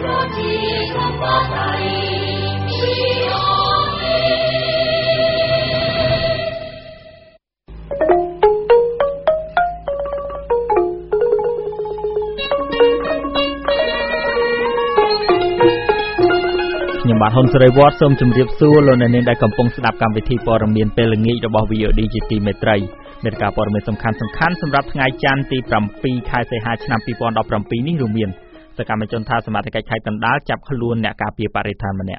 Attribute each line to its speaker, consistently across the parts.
Speaker 1: ខ្ញុំបាទហ៊ុនសេរីវត្តសូមជម្រាបសួរលោកអ្នកនាងដែលកំពុងស្ដាប់កម្មវិធីព័ត៌មានពេលល្ងាចរបស់ VOD ជាទីមេត្រីមានការព័ត៌មានសំខាន់ៗសម្រាប់ថ្ងៃច័ន្ទទី7ខែសីហាឆ្នាំ2017នេះរួមមានសកម្មជនថាសមាជិកខេត្តកណ្ដាលចាប់ខ្លួនអ្នកការពារបរិស្ថានម្នាក់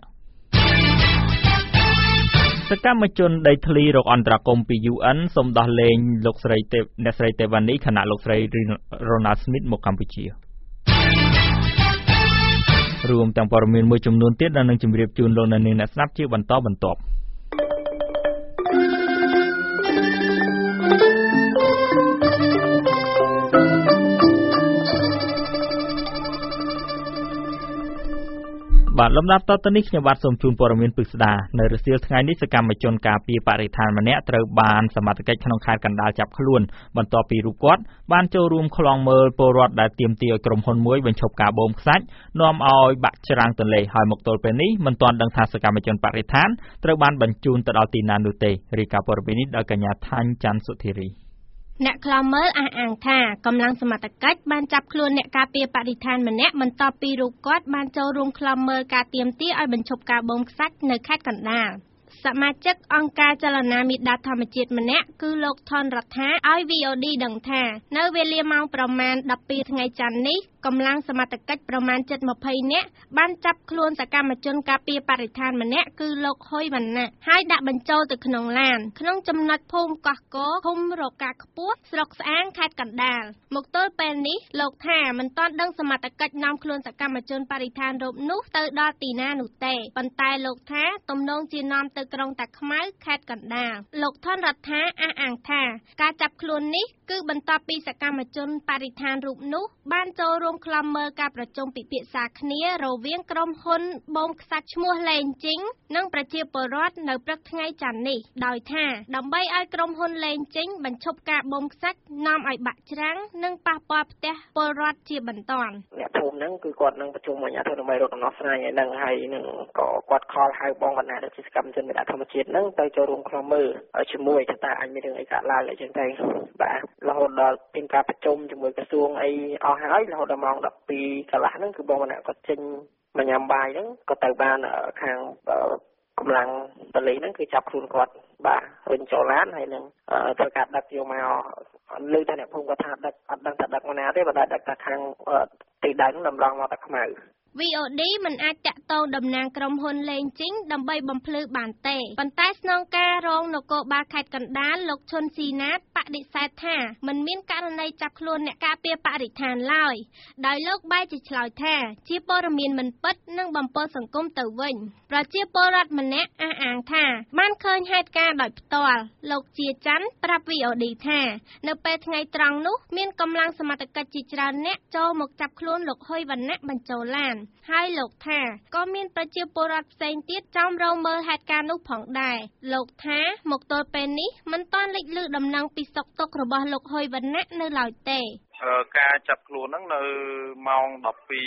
Speaker 1: សកម្មជនដីធ្លីរកអន្តរាគមន៍ពី UN សូមដោះលែងលោកស្រីអ្នកស្រីទេវ៉ានីខណៈលោកស្រី Ronald Smith មកកម្ពុជារួមទាំងព័ត៌មានមួយចំនួនទៀតដែលនឹងជម្រាបជូនលោកអ្នកនាងអ្នកស្ដាប់ជាបន្តបន្ទាប់បាទលំដាប់តទៅនេះខ្ញុំបាទសូមជូនព័ត៌មានពិស្ដានៅរសៀលថ្ងៃនេះសកម្មជនការពារបរិស្ថានម្នាក់ត្រូវបានសមត្ថកិច្ចក្នុងខេត្តកណ្ដាលចាប់ខ្លួនបន្ទាប់ពីរូបគាត់បានចូលរួមខ្លងមើលពលរដ្ឋដែលទាមទារឲ្យក្រុមហ៊ុនមួយបញ្ឈប់ការបូមខ្សាច់នាំឲ្យបាក់ច្រាំងទន្លេហើយមកទល់ពេលនេះមិនទាន់ដឹងថាសកម្មជនបរិស្ថានត្រូវបានបញ្ជូនទៅដល់ទីណានោះទេរាយការណ៍ព័ត៌មាននេះដោយកញ្ញាថាញ់ច័ន្ទសុធារី
Speaker 2: អ្នកខ្លំមើលអះអាងថាកម្លាំងសមត្ថកិច្ចបានចាប់ខ្លួនអ្នកការពារបរិស្ថានម្នាក់បន្ទាប់ពីរូបគាត់បានចូលរួមខ្លំមើលការទាមទារឲ្យបញ្ឈប់ការបូមខ្សាច់នៅខេត្តកណ្ដាលសមាជិកអង្គការចលនាមេដាធម្មជាតិម្នាក់គឺលោកថនរដ្ឋាឲ្យ VOD ដឹងថានៅវេលាម៉ោងប្រមាណ12ថ្ងៃច័ន្ទនេះកម្លាំងសមត្ថកិច្ចប្រមាណ720នាក់បានចាប់ខ្លួនសកម្មជនការពារបរិស្ថានម្នាក់គឺលោកហ៊ុយវណ្ណៈហើយដាក់បញ្ចូលទៅក្នុងឡានក្នុងចំណុចភូមិកោះកោឃុំរកាខ្ពស់ស្រុកស្អាងខេត្តកណ្ដាលមកទល់ពេលនេះលោកថាមិនទាន់ដឹងសមត្ថកិច្ចនាំខ្លួនសកម្មជនបរិស្ថានរូបនោះទៅដល់ទីណានោះទេប៉ុន្តែលោកថាទំនងជានាំទៅក្រុងតាខ្មៅខេត្តកណ្ដាលលោកថនរដ្ឋាអះអាងថាការចាប់ខ្លួននេះគឺបន្ទាប់ពីសកម្មជនបរិស្ថានរូបនោះបានចូលរួមខ្លំមើលការប្រជុំពិភាក្សាគ្នារវាងក្រុមហ៊ុនបូមខ្សាច់ឈ្មោះលេងជីងនិងប្រជាពលរដ្ឋនៅព្រឹកថ្ងៃច័ន្ទនេះដោយថាដើម្បីឲ្យក្រុមហ៊ុនលេងជីងបញ្ឈប់ការបូមខ្សាច់នាំឲ្យបាក់ច្រាំងនិងប៉ះពាល់ផ្ទះពលរដ្ឋជាបន្ទាន់
Speaker 3: អ្នកភូមិហ្នឹងគឺគាត់នឹងប្រជុំអាជ្ញាធរដើម្បីរកដំណោះស្រាយឲ្យនឹងហើយនឹងក៏គាត់ខលហៅបងបណ្ណាដែលជាសកម្មជនមេដាធម្មជាតិហ្នឹងទៅចូលរួមខ្លំមើលជាមួយថាតើអាចមានរឿងអីកើតឡើងអីចឹងទៅបាទរហូតដល់មានការប្រជុំជាមួយក្រសួងអីអស់ហើយរហូតដល់ម៉ោង12កន្លះហ្នឹងគឺបងបណ្ណាគាត់ចេញមកញ៉ាំបាយហ្នឹងក៏ទៅបានខាងកម្លាំងប៉ូលីសហ្នឹងគឺចាប់ខ្លួនគាត់បាទវិញចូលឡានហើយនឹងធ្វើការដឹកយកមកលើតែអ្នកភូមិគាត់ថាដឹកអត់ដឹងថាដឹកមកណាទេបើដឹកតែខាងទីដែនហ្នឹងដំឡងមកតាខ្មៅ
Speaker 2: VOD មិនអាចតាក់ទងតំណាងក្រុមហ៊ុនលេងជីងដើម្បីបំភ្លឺបានទេប៉ុន្តែស្នងការរងនគរបាលខេត្តកណ្ដាលលោកឈុនស៊ីណាតបដិសេធថាមិនមានករណីចាប់ខ្លួនអ្នកការពារបរិស្ថានឡើយដោយលោកបែរជាឆ្លើយថាជាព័ត៌មានមិនពិតនិងបំពើសង្គមទៅវិញប្រជាពលរដ្ឋម្នាក់អះអាងថាបានឃើញហេតុការណ៍ដោយផ្ទាល់លោកជាច័ន្ទប្រាប់ VOD ថានៅពេលថ្ងៃត្រង់នោះមានកម្លាំងសមត្ថកិច្ចជាច្រើនអ្នកចូលមកចាប់ខ្លួនលោកហ៊ុយវណ្ណៈបញ្ចូលឡានហើយលោកថាក៏មានប្រជាពលរដ្ឋផ្សេងទៀតចំរោមើលហេតុការណ៍នោះផងដែរលោកថាមកទល់ពេលនេះមិនទាន់លេចឮដំណឹងពីសុខទុក្ខរបស់លោកហ៊ុយវណ្ណៈនៅឡើយទេ
Speaker 4: ការចាប់ខ្លួនហ្នឹងនៅម៉ោង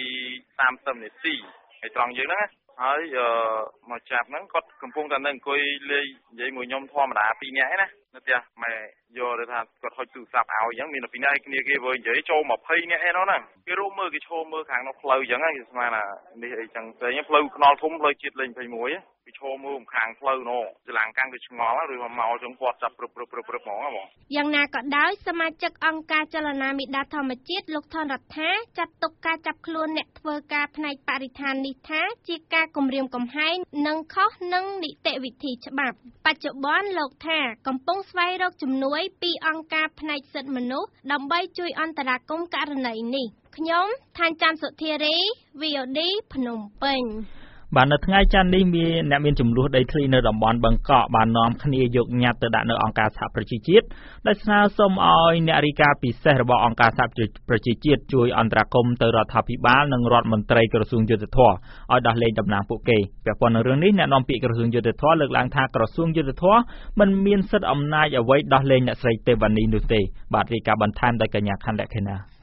Speaker 4: 12:30 នាទីហើយត្រង់យើងហ្នឹងហើយមកចាប់ហ្នឹងគាត់កំពុងតែនៅអង្គុយលេងនិយាយមួយខ្ញុំធម្មតា2នាក់ឯណានៅផ្ទះម៉ែយកទៅថាគាត់ហុចទូរស័ព្ទឲ្យអញ្ចឹងមាន2នាក់ឯគ្នាគេវើនិយាយចូល20នាក់ឯនោះហ្នឹងគេរួមមើលគេឈរមើលខាងនោះផ្លូវអញ្ចឹងគេស្មានថានេះអីចឹងផ្សេងផ្លូវខ្នល់ធំផ្លូវជាតិលេខ21គេឈរមើលខាងផ្លូវនោះចល័ងកាំងគេឆ្ងល់ឬមកចឹងគាត់ចាប់ព្រឹបហ្មងបង
Speaker 2: យ៉ាងណាក៏ដោយសមាជិកអង្គការចលនាមេដាធម្មជាតិលោកថនរដ្ឋាចាត់ទុកការចាប់ខ្លួនអ្នកធ្វើការផ្នែកបរិស្ថាននេះថាជាការគំរាមកំហែងនិងខុសនឹងនីតិវិធីច្បាប់បច្ចុប្បន្នលោកថាកំពុងស្វែងរកជំនួយពីអង្គការផ្នែកសិទ្ធិមនុស្សដើម្បីជួយអន្តរាគមន៍ករណីនេះខ្ញុំថាញ់ច័ន្ទសុធារី VOD ភ្នំពេញ
Speaker 1: បាទនៅថ្ងៃច័ន្ទនេះមានចំនួនដីធ្លីនៅតំបន់បឹងកក់បាននាំគ្នាយកញត្តិទៅដាក់នៅអង្គការសហប្រជាជាតិដែលស្នើសុំឲ្យអ្នករាយការណ៍ពិសេសរបស់អង្គការសហប្រជាជាតិជួយអន្តរាគមន៍ទៅរដ្ឋាភិបាលនិងរដ្ឋមន្ត្រីក្រសួងយុទ្ធភ័ពឲ្យដោះលែងតំណាងពួកគេពាក់ព័ន្ធនឹងរឿងនេះអ្នកនាំពាក្យក្រសួងយុទ្ធភ័ពលើកឡើងថាក្រសួងយុទ្ធភ័ពមិនមានសិទ្ធិអំណាចអ្វីដោះលែងអ្នកស្រីទេវ៉ានីនោះទេបាទរាយការណ៍បន្ថែមដោយកញ្ញាខាន់លក្ខិណា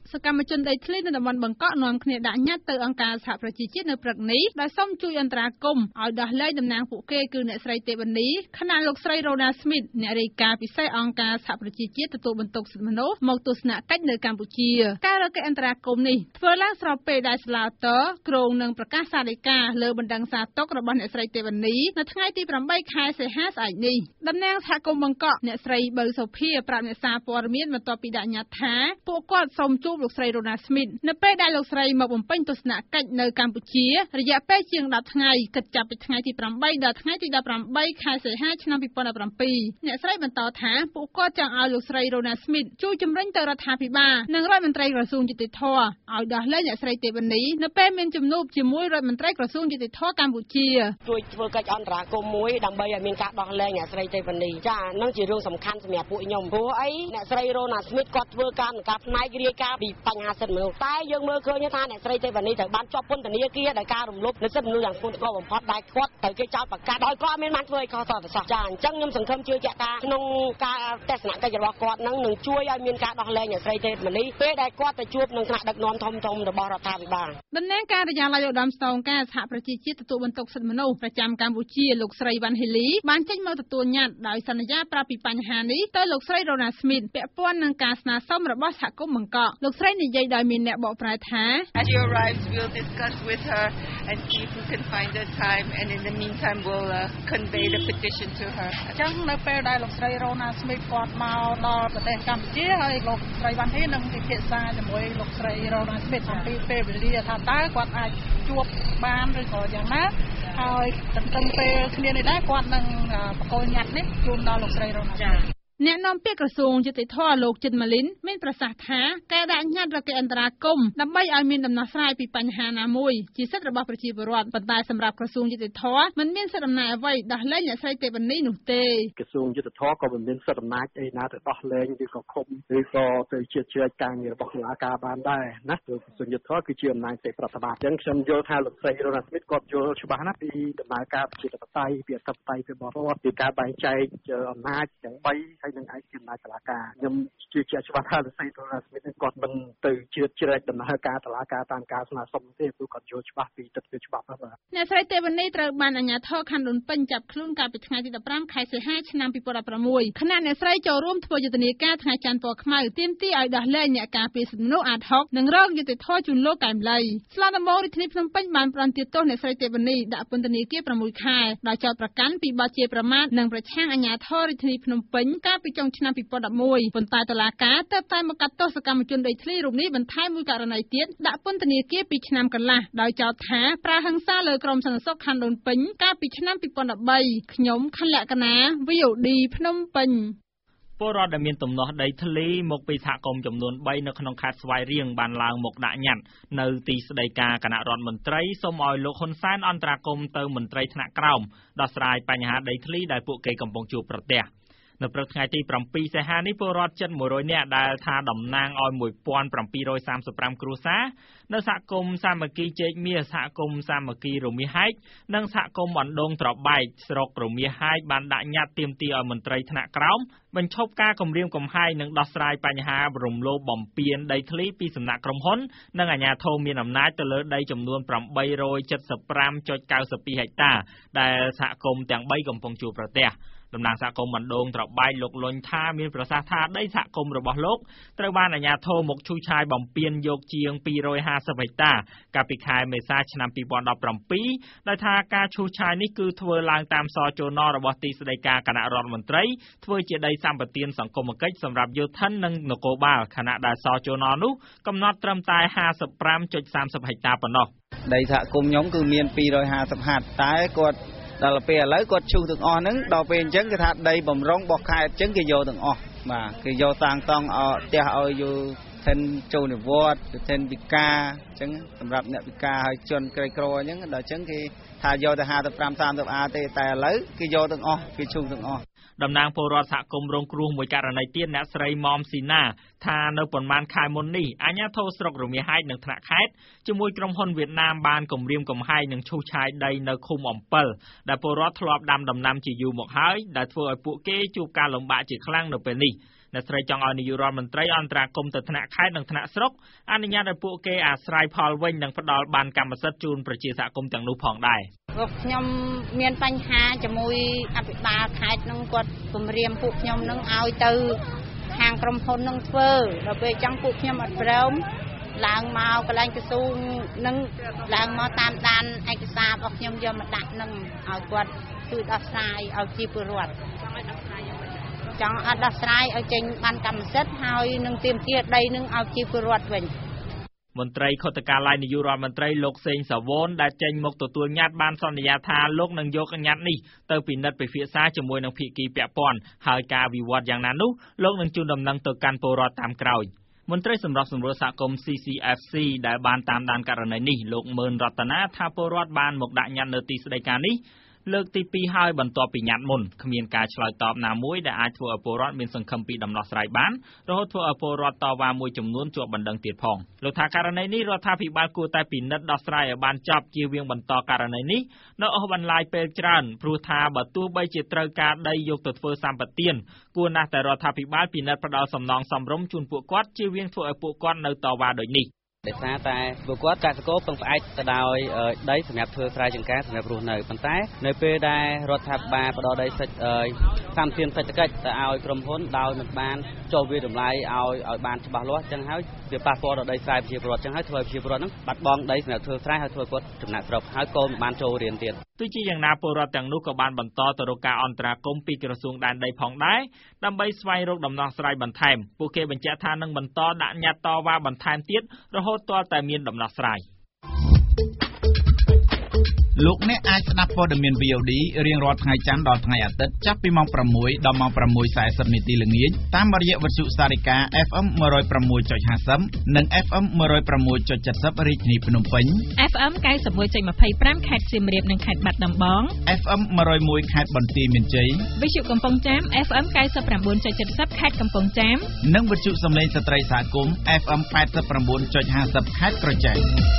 Speaker 5: សកម្មជនដីធ្លីនៅតំបន់បង្កក់នាំគ្នាដាក់ញត្តិទៅអង្គការសហប្រជាជាតិនៅព្រឹកនេះដោយសូមជួយអន្តរាគមន៍ឲ្យដោះលែងតំណាងពួកគេគឺអ្នកស្រីទេវនីខណៈលោកស្រីរ៉ូណាស្មីតអ្នករាយការណ៍ពិសេសអង្គការសហប្រជាជាតិទទួលបន្ទុកសិទ្ធិមនុស្សមកទស្សនកិច្ចនៅកម្ពុជាការរកអន្តរាគមន៍នេះធ្វើឡើងស្របពេលដែលសាឡាតើគ្រងនឹងប្រកាសសាលដីកាលើបណ្ដឹងសារទុករបស់អ្នកស្រីទេវនីនៅថ្ងៃទី8ខែសីហាស្អែកនេះតំណាងសហគមន៍បង្កក់អ្នកស្រីបើសុភាប្រាប់អ្នកសារព័ត៌មានបន្ទាប់ពីដាក់ញត្តិថាពួកគាត់សូមជួបលោកស្រីរ៉ូណាស្មីតនៅពេលដែលលោកស្រីមកបំពេញទស្សនកិច្ចនៅកម្ពុជារយៈពេលជាង10ថ្ងៃគិតចាប់ពីថ្ងៃទី8ដល់ថ្ងៃទី18ខែសីហាឆ្នាំ2017អ្នកស្រីបន្តថាពួកគាត់ចង់ឲ្យលោកស្រីរ៉ូណាស្មីតជួយជំរុញទៅរដ្ឋាភិបាលនិងរដ្ឋមន្ត្រីក្រសួងយុតិធធម៌ឲ្យដោះលែងអ្នកស្រីទេវនីនៅពេលមានជំនួបជាមួយរដ្ឋមន្ត្រីក្រសួងយុតិធធម៌កម្ពុជា
Speaker 6: ជួយធ្វើកិច្ចអន្តរាគមន៍មួយដើម្បីឲ្យមានការដោះលែងអ្នកស្រីទេវនីចានឹងជារឿងសំខាន់សម្រាប់ពួកខ្ញុំព្រោះអីអ្នកស្រីរ៉ូណាស្មីតគាត់ធ្វើការផ្នែករាយការណ៍ពីបញ្ហាសិទ្ធិមនុស្សតែយើងមើលឃើញថាអ្នកស្រីទេវនីត្រូវបានជាប់ពន្ធនាគារដោយការរំលោភសិទ្ធិមនុស្សយ៉ាងធ្ងន់ធ្ងរបំផុតដែលគាត់ត្រូវគេចោទប្រកាន់ដោយគាត់មានបានធ្វើឲ្យខុសត្រូវប្រសាសន៍ចាអញ្ចឹងខ្ញុំសង្ឃឹមជឿជាក់ថាក្នុងការទស្សនកិច្ចរបស់គាត់នឹងជួយឲ្យមានការដោះលែងអ្នកស្រីទេវនីពេលដែលគាត់ទៅជួបនឹងថ្នាក់ដឹកនាំធំៗរបស់រដ្ឋាភិបាល
Speaker 5: តំណាងការិយាល័យឧត្តមស្នងការសហប្រជាជាតិទទួលបន្ទុកសិទ្ធិមនុស្សប្រចាំកម្ពុជាលោកស្រីវ៉ាន់ហេលីបានចេញមកទទួលញត្តិដោយសន្យាប្រាប់ពីបញ្ហានេះទៅលោកស្រីរ៉ូណាស្មីតពាក់ព័ន្ធនឹងការស្នើសុំរបស់សហគមន៍បង្កក់លោកស្រីនិយាយដោយមានអ្នកបកប្រែថា
Speaker 7: As she arrives we'll discuss with her and see if we can find the time and in the meantime we'll convey the petition to her
Speaker 5: អញ្ចឹងនៅពេលដែលលោកស្រីរ៉ូណាស្មីតគាត់មកដល់ប្រទេសកម្ពុជាហើយលោកស្រីវ៉ាន់ហេនឹងពិភាក្សាជាមួយលោកស្រីរ៉ូណាស្មីតអំពីពេលវេលាថាតើគាត់អាចជួបបានឬក៏យ៉ាងណាហើយទន្ទឹមពេលគ្នានេះដែរគាត់នឹងបកគោញត្តិនេះជូនដល់លោកស្រីរ៉ូណាស្មីតអ្នកនាំពាក្យក្រសួងយុតិធធម៌លោកចិនម៉ាលីនមានប្រសាសន៍ថាការដាក់ញត្តិរកអន្តរាគមន៍ដើម្បីឲ្យមានដំណោះស្រាយពីបញ្ហាណាមួយជាសិទ្ធិរបស់ប្រជាពលរដ្ឋប៉ុន្តែសម្រាប់ក្រសួងយុតិធធម៌មិនមានសិទ្ធិអំណាចអ្វីដោះលែងអ្នកស្រីទេវនីនោះទេ
Speaker 8: ក្រសួងយុតិធធម៌ក៏មិនមានសិទ្ធិអំណាចអីណាទៅដោះលែងឬក៏ឃុំឬក៏ទៅជ្រៀតជ្រែកការងាររបស់តុលាការបានដែរណាព្រោះក្រសួងយុតិធធម៌គឺជាអំណាចទេប្រតិបត្តិអញ្ចឹងខ្ញុំយល់ថាលោកស្រីរ៉ូណាស្មីតគាត់យល់ច្បាស់ណាស់ពីដំណើរការប្រជាធិបតេយ្យពីអធិបតេយ្យពីបរិបទពីការបែងចែកអំណាចទាំង3ហើយនឹងឯកអំណាចតុលាការខ្ញុំជឿជាក់ច្បាស់ថាលោកស្រីរ៉ូណាស្មីតគាត់មិនទៅជ្រៀតជ្រែកដំណើរការតុលាការតាមការស្នើសុំទេព្រោះគាត់យល់ច្បាស់ពីទស្សនវិជ្ជាច្បាប់បាទ
Speaker 5: អ្នកស្រីទេវនីត្រូវបានអាជ្ញាធរខណ្ឌដូនពេញចាប់ខ្លួនកាលពីថ្ងៃទី15ខែសីហាឆ្នាំ2016ខណៈអ្នកស្រីចូលរួមធ្វើយុទ្ធនាការថ្ងៃច័ន្ទពណ៌ខ្មៅទាមទារឲ្យដោះលែងអ្នកការពារសិទ្ធិមនុស្សអាត60និងរងយុត្តិធម៌ជូនលោកកែមលីស្លាដំបងរាជធានីភ្នំពេញបានផ្តន្ទាទោសអ្នកស្រីទេវនីដាក់ពន្ធនាគារ6ខែដោយចោទប្រកាន់ពីបទជាប្រមាថនិងប្រឆាំងអាជ្ញាធររាជធានីភ្នំពេញកាលពីចុងឆ្នាំ2011ប៉ុន្តែតុលាការទើបតែមកកាត់ទោសសកម្មជនដីធ្លីរូបនេះបន្ថែមមួយករណីទៀតដាក់ពន្ធនាគារ2ឆ្នាំកន្លះដោយចោទថាប្រើហិង្សាលើក្រុមសន្តិសុខខណ្ឌដូនពេញកាលពីឆ្នាំ2013ខ្ញុំខណ្ឌលក្ខណា VOD ភ្នំពេញ
Speaker 1: ពលរដ្ឋដែលមានទំនាស់ដីធ្លីមកពីសហគមន៍ចំនួន3នៅក្នុងខេត្តស្វាយរៀងបានឡើងមកដាក់ញត្តិនៅទីស្តីការគណៈរដ្ឋមន្ត្រីសូមឲ្យលោកហ៊ុនសែនអន្តរាគមន៍ទៅមន្ត្រីថ្នាក់ក្រោមដោះស្រាយបញ្ហាដីធ្លីដែលពួកគេកំពុងជួបប្រទះនៅព្រឹកថ្ងៃទី7សីហានេះពលរដ្ឋជិត100នាក់ដែលថាតំណាងឲ្យ1735គ្រួសារនៅសហគមន៍សាមគ្គីជែកមាសសហគមន៍សាមគ្គីរមៀហែកនិងសហគមន៍អណ្ដូងត្របែកស្រុករមៀហែកបានដាក់ញត្តិទាមទារឲ្យមន្ត្រីថ្នាក់ក្រោមបញ្ឈប់ការគំរាមកំហែងនិងដោះស្រាយបញ្ហារំលោភបំពានដីធ្លីពីសំណាក់ក្រុមហ៊ុននិងអាជ្ញាធរមានអំណាចទៅលើដីចំនួន875.92ហិកតាដែលសហគមន៍ទាំង3កំពុងជួបប្រទះតំណាងសហគមន៍អណ្ដូងត្របែកលោកលុញថាមានប្រសាសន៍ថាដីសហគមន៍របស់លោកត្រូវបានអាជ្ញាធរមកឈូសឆាយបំពានយកជាង250ហិកតាកាលពីខែមេសាឆ្នាំ2017ដោយថាការឈូសឆាយនេះគឺធ្វើឡើងតាមសចនរបស់ទីស្តីការគណៈរដ្ឋមន្ត្រីធ្វើជាដីសម្បទានសង្គមគិច្ចសម្រាប់យោធិននិងនគរបាលខណៈដែលសចននោះកំណត់ត្រឹមតែ55.30ហិកតាប៉ុណ្ណោះ
Speaker 9: ដីសហគមន៍ខ្ញុំគឺមាន250ហត្ថតែគាត់ដល់ពេលឥឡូវគាត់ឈូសទាំងអស់ហ្នឹងដល់ពេលអញ្ចឹងគេថាដីបំរុងរបស់ខេត្តអញ្ចឹងគេយកទាំងអស់បាទគេយកតាំងតង់ផ្ទះឲ្យយល់ធានចូលនិវត្តន៍ធានពិការអញ្ចឹងសម្រាប់អ្នកពិការឲ្យជនក្រីក្រអញ្ចឹងដល់អញ្ចឹងគេថាយកទៅ55-30 ទេតែឥឡូវគេយកទាំងអស់គេឈូសទាំងអស់
Speaker 1: តំណាងពលរដ្ឋសហគមន៍រងគ្រោះមួយករណីទៀតអ្នកស្រីមុំស៊ីណាថានៅប៉ុន្មានខែមុននេះអាជ្ញាធរស្រុករមៀហែកនិងថ្នាក់ខេត្តជាមួយក្រុមហ៊ុនវៀតណាមបានគំរាមកំហែងនិងឈូសឆាយដីនៅឃុំអំពិលដែលពលរដ្ឋធ្លាប់ដាំដំណាំជាយូរមកហើយដែលធ្វើឲ្យពួកគេជួបការលំបាកជាខ្លាំងនៅពេលនេះអ្នកស្រីចង់ឲ្យនាយករដ្ឋមន្ត្រីអន្តរាគមន៍ទៅថ្នាក់ខេត្តនិងថ្នាក់ស្រុកអនុញ្ញាតឲ្យពួកគេអាស្រ័យផលវិញនិងផ្ដល់បានកម្មសិទ្ធិជូនប្រជាសហគមន៍ទាំងនោះផងដែរ
Speaker 10: ពួកខ្ញុំមានបញ្ហាជាមួយអភិបាលខេត្តនឹងគាត់គម្រាមពួកខ្ញុំនឹងឲ្យទៅខាងក្រុមហ៊ុននឹងធ្វើដល់ពេលចង់ពួកខ្ញុំអត់ព្រមឡើងមកកន្លែងក្រសួងនឹងឡើងមកតាមដានឯកសាររបស់ខ្ញុំយកមកដាក់នឹងឲ្យគាត់ជួយដោះស្រាយឲ្យជាពលរដ្ឋចង់អត់ដោះស្រាយឲ្យចេញបានកម្មសិទ្ធិហើយនឹងទាមទារដីនឹងឲ្យជាពលរដ្ឋវិញ
Speaker 1: មន្ត្រីខុទ្ទកាល័យនាយករដ្ឋមន្ត្រីលោកសេងសាវនដែលចេញមកទទួលញត្តិបានសន្យាថាលោកនឹងយកញត្តិនេះទៅពិនិត្យពិភាក្សាជាមួយនឹងភាគីពាក់ព័ន្ធហើយការវិវត្តយ៉ាងណានោះលោកនឹងជូនដំណឹងទៅកាន់ពលរដ្ឋតាមក្រោយមន្ត្រីសម្របសម្រួលសហគមន៍ CCFC ដែលបានតាមដានករណីនេះលោកមឿនរតនាថាពលរដ្ឋបានមកដាក់ញត្តិនៅទីស្តីការនេះលើកទី2ហើយបន្ទាប់ពីញត្តិមុនគ្មានការឆ្លើយតបណាមួយដែលអាចធ្វើឲ្យពលរដ្ឋមានសង្ឃឹមពីដំណោះស្រាយបានរហូតធ្វើឲ្យពលរដ្ឋតវ៉ាមួយចំនួនជាប់បណ្ដឹងទៀតផងលោកថាករណីនេះរដ្ឋាភិបាលគួរតែពិនិត្យដោះស្រាយឲ្យបានចប់ជៀសវាងបន្តករណីនេះនៅអូសបន្លាយពេលច្រើនព្រោះថាបើទោះបីជាត្រូវការដីយកទៅធ្វើសម្បទានគួរណាស់តែរដ្ឋាភិបាលពិនិត្យផ្ដល់សំណងសមរម្យជូនពួកគាត់ជៀសវាងធ្វើឲ្យពួកគាត់នៅតវ៉ាដូចនេះ
Speaker 11: ដោយសារតែពួកគាត់កសិករពឹងផ្អែកទៅដោយដីសម្រាប់ធ្វើស្រែចម្ការសម្រាប់រស់នៅប៉ុន្តែនៅពេលដែលរដ្ឋាភិបាលផ្ដល់ដីសម្ពាធសេដ្ឋកិច្ចទៅឲ្យក្រុមហ៊ុនដោយមិនបានចុះវាតម្លៃឲ្យបានច្បាស់លាស់ចឹងហើយវាប៉ះពាល់ដល់ដីស្រែប្រជាពលរដ្ឋចឹងហើយធ្វើឲ្យប្រជាពលរដ្ឋហ្នឹងបាត់បង់ដីសម្រាប់ធ្វើស្រែហើយធ្វើគាត់ចំណាក់ស្រុកហើយកូនមិនបានចូលរៀនទៀត
Speaker 1: ទោះជាយ៉ាងណាពលរដ្ឋទាំងនោះក៏បានបន្តទៅរកការអន្តរាគមន៍ពីក្រសួងដែនដីផងដែរដើម្បីស្វែងរកដំណោះស្រាយបន្ថែមពួកគេបញ្ជាក់ថានឹងបន្តដាក់ញត្តិតវ៉ាបន្ថែមទៀតរហូតទាល់តែមានដំណោះស្រាយ
Speaker 12: លោកអ្នកអាចស្ដាប់ព័ត៌មាន VOD រៀងរាល់ថ្ងៃច័ន្ទដល់ថ្ងៃអាទិត្យចាប់ពីម៉ោង 6 ដល់ម៉ោង 6:40 នាទីល្ងាចតាមរយៈវិទ្យុសារិកា FM 106.50 និង FM 106.70 រាជធានីភ្នំពេញ
Speaker 13: FM 91.25 ខេត្តសៀមរាបនិងខេត្តបាត់ដំបង
Speaker 12: FM 101 ខេត្តបន្ទាយមានជ័យ
Speaker 13: វិទ្យុកំពង់ចាម FM 99.70 ខេត្តកំពង់ចាម
Speaker 12: និងវិទ្យុសំឡេងស្ត្រីសហគមន៍ FM 89.50 ខេត្តក្រចេះ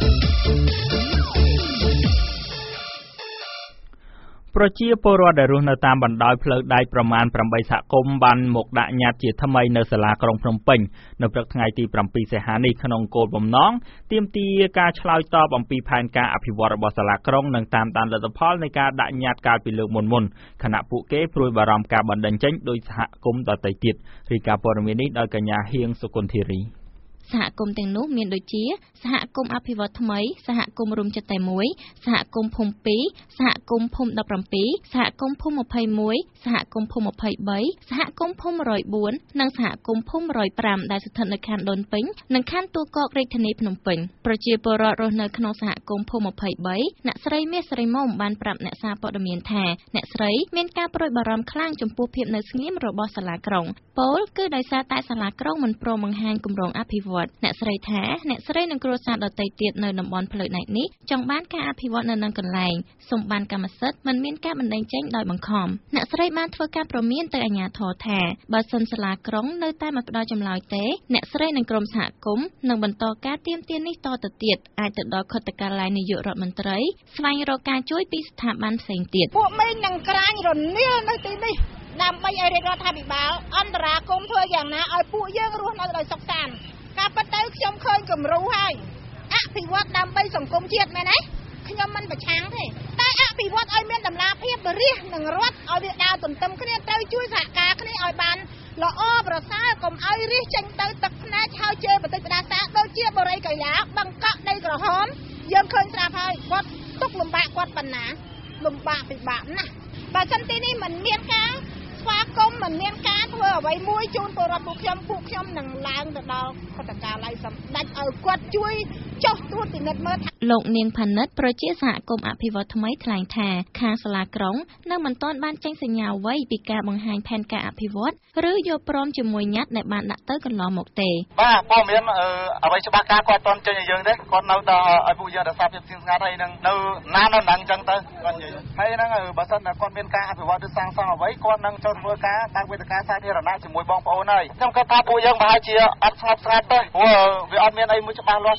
Speaker 1: ប្រជាពលរដ្ឋដែលរស់នៅតាមបណ្ដោយផ្លូវដែកប្រមាណ8សហគមន៍បានមកដាក់ញត្តិជាថ្មីនៅសាលាក្រុងភ្នំពេញនៅព្រឹកថ្ងៃទី7សីហានេះក្នុងគោលបំណងទាមទារការឆ្លើយតបអំពីផែនការអភិវឌ្ឍរបស់សាលាក្រុងនិងតាមដានលទ្ធផលនៃការដាក់ញត្តិកាលពីលើកមុនខណៈពួកគេព្រួយបារម្ភការបណ្តេញចេញដោយសហគមន៍ដទៃទៀតរាយការណ៍ព័ត៌មាននេះដោយកញ្ញាហៀងសុគន្ធារី
Speaker 2: សហគមន៍ទាំងនោះមានដូចជាសហគមន៍អភិវឌ្ឍថ្មីសហគមន៍រួមចិត្តតែមួយសហគមន៍ភូមិ2សហគមន៍ភូមិ17សហគមន៍ភូមិ21សហគមន៍ភូមិ23សហគមន៍ភូមិ104និងសហគមន៍ភូមិ105ដែលស្ថិតនៅខណ្ឌដូនពេញនិងខណ្ឌទួលគោករាជធានីភ្នំពេញប្រជាពលរដ្ឋរស់នៅក្នុងសហគមន៍ភូមិ23អ្នកស្រីមាសស្រីមុំបានប្រាប់អ្នកសារព័ត៌មានថាអ្នកស្រីមានការព្រួយបារម្ភខ្លាំងចំពោះភាពនៅស្ងៀមរបស់សាលាក្រុងពោលគឺដោយសារតែសាលាក្រុងមិនព្រមបង្ហាញគម្រោងអភិវឌ្ឍអ្នកស្រីថាអ្នកស្រីនិងគ្រួសារដទៃទៀតនៅតំបន់ផ្លូវដែកនេះចង់បានការអភិវឌ្ឍនៅនឹងកន្លែងសូមបានកម្មសិទ្ធិមិនមានការបណ្តេញចេញដោយបង្ខំអ្នកស្រីបានធ្វើការព្រមានទៅអាជ្ញាធរថាបើសិនសាលាក្រុងនៅតែមិនផ្ដល់ចម្លើយទេអ្នកស្រីនិងក្រុមសហគមន៍នឹងបន្តការទាមទារនេះតទៅទៀតអាចទៅដល់ខុទ្ទកាល័យនាយករដ្ឋមន្ត្រីស្វែងរកការជួយពីស្ថាប័នផ្សេងទៀត
Speaker 10: ពួកមេនឹងក្រាញរនាលនៅទីនេះដើម្បីឲ្យរដ្ឋាភិបាលអន្តរាគមន៍ធ្វើយ៉ាងណាឲ្យពួកយើងរស់នៅដោយសុខសាន្តការពិតទៅខ្ញុំឃើញគំរូហើយអភិវឌ្ឍដើម្បីសង្គមជាតិមែនទេខ្ញុំមិនប្រឆាំងទេតែអភិវឌ្ឍឲ្យមានតម្លាភាពបរិះនិងរដ្ឋឲ្យវាដើរទន្ទឹមគ្នាត្រូវជួយសហការគ្នាឲ្យបានល្អប្រសើរកុំឲ្យរិះចេញទៅទឹកភ្នែកហើយជេរបន្តិចផ្ដាសាដូចជាបរិយកីឡាបង្កក់ដីក្រហមយើងឃើញស្រាប់ហើយគាត់ទុកលំបាកគាត់ប៉ុណ្ណាលំបាកពិបាកណាស់បើសិនទីនេះមិនមានការស្វាគមន៍មិនមានការធ្វើអ្វីមួយជូនពលរដ្ឋពួកខ្ញុំនឹងឡើងទៅដល់ខុទ្ទកាល័យសម្ដេចឲ្យគាត់ជួយចុះត្រួតពិនិត្យមើល
Speaker 2: លោកនាងផានិតប្រជាសហគមន៍អភិវឌ្ឍថ្មីថ្លែងថាខាងសាលាក្រុងនៅមិនទាន់បានចេញសញ្ញាអ្វីពីការបង្ហាញផែនការអភិវឌ្ឍឬយកព្រមជាមួយញត្តិដែលបានដាក់ទៅកន្លងមកទេ
Speaker 14: បាទព័ត៌មានអ្វីច្បាស់ការគាត់អត់ចេញឲ្យយើងទេគាត់នៅតែឲ្យពួកយើងរក្សាភាពស្ងៀមស្ងាត់ហើយនឹងនៅណានៅហ្នឹងអញ្ចឹងទៅគាត់និយាយហើយហ្នឹងបើសិនតែគាត់មានការអភិវឌ្ឍឬសាងសង់អ្វីគាត់នឹងចូលធ្វើការតាមវេទិកាសាធារណៈជាមួយបងប្អូនហើយខ្ញុំគិតថាពួកយើងប្រហែលជាអត់ស្ងប់ស្ងាត់ទេព្រោះវាអត់មានអីមួយច្បាស់លាស់ច្បាស់ការ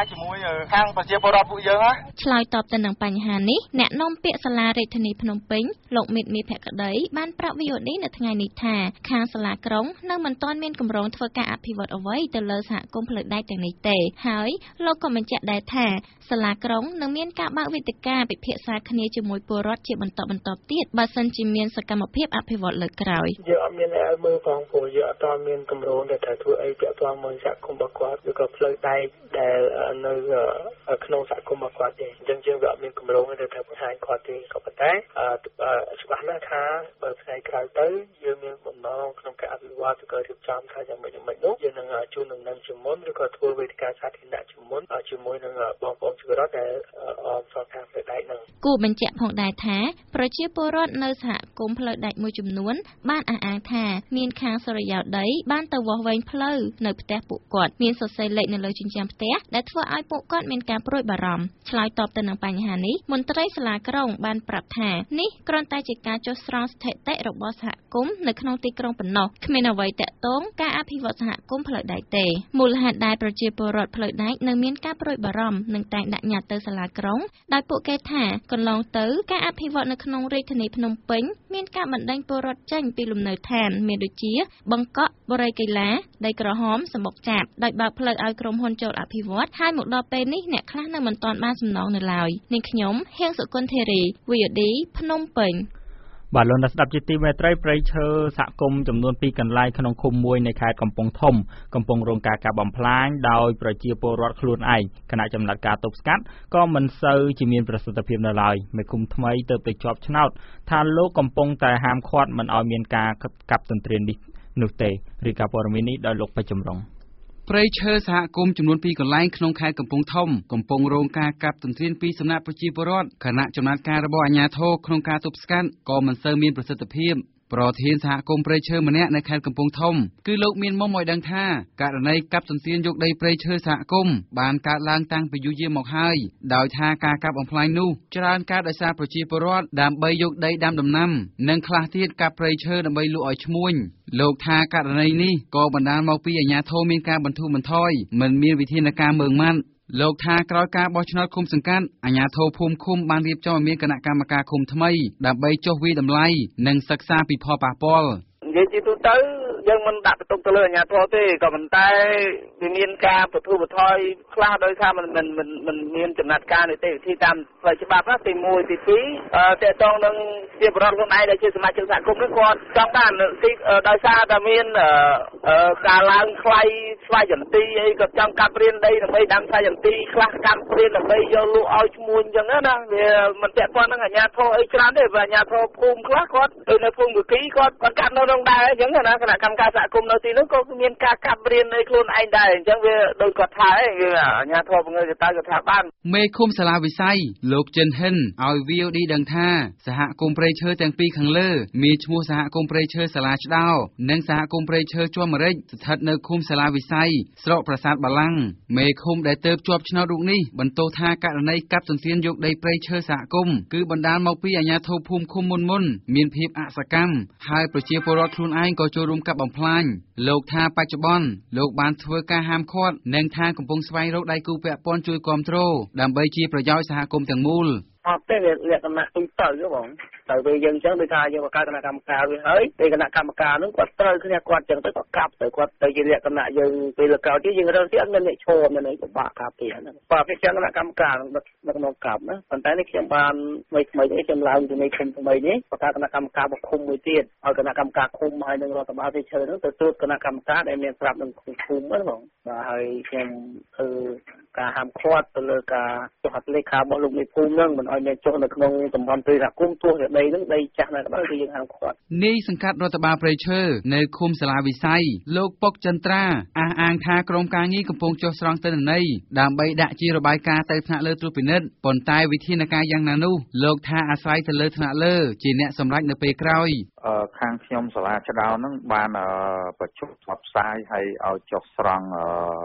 Speaker 14: ជាមួយខាងប្រជាពលរដ្ឋពួកយើងណា
Speaker 2: ឆ្លើយតបទៅនឹងបញ្ហានេះអ្នកនាំពាក្យសាលារាជធានីភ្នំពេញលោកមេតមីភក្តីបានប្រាប់ VOD នៅថ្ងៃនេះថាខាងសាលាក្រុងនៅមិនទាន់មានគម្រោងធ្វើការអភិវឌ្ឍអ្វីទៅលើសហគមន៍ផ្លូវដែកទាំងនេះទេហើយលោកក៏បញ្ជាក់ដែរថាសាលាក្រុងនឹងមានការបើកវេទិកាពិភាក្សាគ្នាជាមួយពលរដ្ឋជាបន្តទៀតបើសិនជាមានសកម្មភាពអភិវឌ្ឍលើកក្រោយ
Speaker 3: យើងអត់មានឲ្យមើលផងព្រោះយើងអត់ទាន់មានគម្រោងដែលត្រូវធ្វើអីពាក់ព័ន្ធមួយសហគមន៍របស់គាត់ឬក៏ផ្លូវដែកដែលនៅក្នុងសហគមន៍របស់គាត់ទេអញ្ចឹងយើងវាអត់មានគម្រោងដែលត្រូវបង្ហាញគាត់ទេក៏ប៉ុន្តែច្បាស់ណាស់ថាបើថ្ងៃក្រោយទៅយើងមានបំណងក្នុងការអភិវឌ្ឍឬក៏រៀបចំថាយ៉ាងម៉េចនោះយើងនឹងជួនដំណឹងជាមុនឬក៏ធ្វើវេទិកាសាធារណៈជាមុនជាមួយនឹងបងប្អូនពលរដ្ឋដែលសរការផ្លូវដែកនឹង
Speaker 2: គូបញ្ជាក់ផងដែរថាប្រជាពលរដ្ឋនៅសហគមន៍ផ្លូវដែកមួយចំនួនបានអះអាងថាមានខាងសុរិយោដីបានទៅវាស់វែងផ្លូវនៅផ្ទះពួកគាត់មានសរសេរលេខនៅលើជញ្ជាំងផ្ទះដែលធ្វើឲ្យពួកគាត់មានការព្រួយបារម្ភឆ្លើយតបទៅនឹងបញ្ហានេះមន្ត្រីសាលាក្រុងបានប្រាប់ថានេះគ្រាន់តែជាការចុះស្រង់ស្ថិតិរបស់សហគមន៍នៅក្នុងទីក្រុងប៉ុណ្ណោះគ្មានអ្វីទាក់ទងការអភិវឌ្ឍសហគមន៍ផ្លូវដែកទេមូលហេតុដែលប្រជាពលរដ្ឋផ្លូវដែកនៅមានការព្រួយបារម្ភនឹងតែងដាក់ញត្តិទៅសាលាក្រុងដោយពួកគេថាកន្លងទៅការអភិវឌ្ឍនៅក្នុងរាជធានីភ្នំពេញមានការបណ្តេញពលរដ្ឋចេញពីលំនៅឋានមានដូចជាបង្កក់បរិយាកីឡាដីក្រហមសម្បុកចាបដោយបើកផ្លូវឲ្យក្រុមហ៊ុនចូលអភិវឌ្ឍហើយមកដល់ពេលនេះអ្នកខ្លះនៅមិនទាន់បានសំណងនៅឡើយនាងខ្ញុំហៀងសុគន្ធធារី VOD ភ្នំពេញ
Speaker 1: បាទលោកអ្នកស្ដាប់ជាទីមេត្រីព្រៃឈើសហគមន៍ចំនួន2កន្លែងក្នុងឃុំមួយនៃខេត្តកំពង់ធំកំពុងរងការកាប់បំផ្លាញដោយប្រជាពលរដ្ឋខ្លួនឯងគណៈចំណាត់ការទប់ស្កាត់ក៏មិនសូវជាមានប្រសិទ្ធភាពនៅឡើយមេឃុំថ្មីទើបតែជាប់ឆ្នោតថាលោកកំពុងតែហាមឃាត់មិនឲ្យមានការកាប់ទន្ទ្រាននេះនោះទេរាយការណ៍ព័ត៌មាននេះដោយលោកពេជ្រចម្រុង
Speaker 15: ព្រៃឈើសហគមន៍ចំនួន2កន្លែងក្នុងខេត្តកំពង់ធំកំពុងរងការកាប់ទន្ទ្រានពីសំណាក់ប្រជាពលរដ្ឋគណៈចំណាត់ការរបស់អាជ្ញាធរក្នុងការទប់ស្កាត់ក៏មិនសូវមានប្រសិទ្ធភាពប្រធានសហគមន៍ព្រៃឈើម្នាក់នៅខេត្តកំពង់ធំគឺលោកមានមុំឲ្យដឹងថាករណីកាប់ទន្ទ្រានយកដីព្រៃឈើសហគមន៍បានកើតឡើងតាំងពីយូរយារមកហើយដោយថាការកាប់បំផ្លាញនោះច្រើនកើតដោយសារប្រជាពលរដ្ឋដើម្បីយកដីដាំដំណាំនិងខ្លះទៀតកាប់ព្រៃឈើដើម្បីលក់ឲ្យឈ្មួញលោកថាករណីនេះក៏បណ្ដាលមកពីអាជ្ញាធរមានការបន្ធូរបន្ថយមិនមានវិធានការម៉ឺងម៉ាត់លោកថាក្រោយការបោះឆ្នោតឃុំសង្កាត់អាជ្ញាធរភូមិឃុំបានរៀបចំឲ្យមានគណៈកម្មការឃុំថ្មីដើម្បីចុះវាយតម្លៃនិងសិក្សាពីផលប៉ះពាល់
Speaker 3: និយាយជាទូទៅយើងមិនដាក់បន្ទុកទៅលើអាជ្ញាធរទេក៏ប៉ុន្តែវាមានការបន្ធូរបន្ថយខ្លះដោយសារមិនមានចំណាត់ការនីតិវិធីតាមផ្លូវច្បាប់ណាទី1ទី2តេតងនឹងជាបរិបទខ្លួនឯងដែលជាសមាជិកសហគមន៍នេះគាត់ចង់បានទីដោយសារតែមានការឡើងថ្លៃស្វ័យយន្ទីអីក៏ចង់កាប់រៀនដីដើម្បីដាំស្វ័យយន្ទីខ្លះកាប់រៀនដើម្បីយកលក់ឲ្យឈ្មួញអញ្ចឹងណាវាមិនពាក់ព័ន្ធនឹងអាជ្ញាធរអីច្រើនទេបើអាជ្ញាធរភូមិខ្លះគាត់នៅភូមិវិគីគាត់កាប់នៅក្នុងដែរអញ្ចឹងណាគណៈកម្មការសហគមន៍នៅទីនោះក៏មានការកាប់រៀននៃខ្លួនឯងដែរអញ្ចឹងវាដូចគាត់ថាឯងអាជ្ញាធរបង្រើទៅគាត់ថាបាន
Speaker 15: មេឃុំសាលាវិស័យលោកចិនហិនឲ្យ VOD ដឹងថាសហគមន៍ព្រៃឈើទាំងពីរខាងលើមានឈ្មោះសហគមន៍ព្រៃឈើសាលាឆ្ដោនិងសហគមន៍ព្រៃឈើជាំម្រេចស្ថិតនៅឃុំសាលាវិស័យស្រុកប្រាសាទបាឡាំងមេឃុំដែលទៅជាប់ឆ្នោតរូបនេះបន្ទោសថាករណីកាប់ទន្ទ្រានយកដីព្រៃឈើសហគមន៍គឺបណ្ដាលមកពីអាជ្ញាធរភូមិឃុំមុនមានភាពអសកម្មហើយប្រជាពលរដ្ឋខ្លួនឯងក៏ចូលរួមកាប់បំផ្លាញលោកថាបច្ចុប្បន្នលោកបានធ្វើការហាមឃាត់និងថាកំពុងស្វែងរកដៃគូពាក់ព័ន្ធជួយគាំទ្រដើម្បីជាប្រយោជន៍សហគមន៍ទាំងមូល
Speaker 3: អត់ទេលក្ខណៈទូទៅបងតែពេលយើងអញ្ចឹងដូចថាយើងបង្កើតគណៈកម្មការវាហើយពេលគណៈកម្មការនោះគាត់ត្រូវគ្នាគាត់អញ្ចឹងទៅគាត់កាប់ទៅគាត់ទៅជាលក្ខណៈយើងពេលលើកក្រោយទៀតយើងរើសទៀតអត់មានអ្នកឈរមានអីពិបាកកាប់ទៀតហ្នឹងបាទពេលចឹងគណៈកម្មការដឹកនាំកាប់ណាប៉ុន្តែនេះខ្ញុំបានថ្មីនេះខ្ញុំឡើងពីនៃឃុំថ្មីនេះបង្កើតគណៈកម្មការមកឃុំមួយទៀតឲ្យគណៈកម្មការឃុំហើយនឹងរដ្ឋបាលទីឈើហ្នឹងទៅត្រួតគណៈកម្មការដែលមានប្រាប់នឹងឃុំហ្នឹងបងបាទហើយខ្ញុំធ្វើការហាមឃាត់ទៅលើការចុះហត្ថលេខារបស់លោកមេភូមិហ្នឹងមិនឲ្យមានចុះនៅក្នុងតំបន់ព្រៃសហគមន៍ទោះដីហ្នឹងដីចាស់ណាស់ក៏ដោយគឺយើងហាមឃាត់
Speaker 15: នាយសង្កាត់រដ្ឋបាលព្រៃឈើនៅឃុំសាលាវិស័យលោកពុកចន្ទ្រាអះអាងថាក្រុមការងារកំពុងចុះស្រង់ទិន្នន័យដើម្បីដាក់ជារបាយការណ៍ទៅថ្នាក់លើត្រួតពិនិត្យប៉ុន្តែវិធានការយ៉ាងណានោះលោកថាអាស្រ័យទៅលើថ្នាក់លើជាអ្នកសម្រេចនៅពេលក្រោយ
Speaker 16: ខាងខ្ញុំសាលាឆ្ដោហ្នឹងបានប្រជុំផ្សព្វផ្សាយឲ្យចុះស្រង់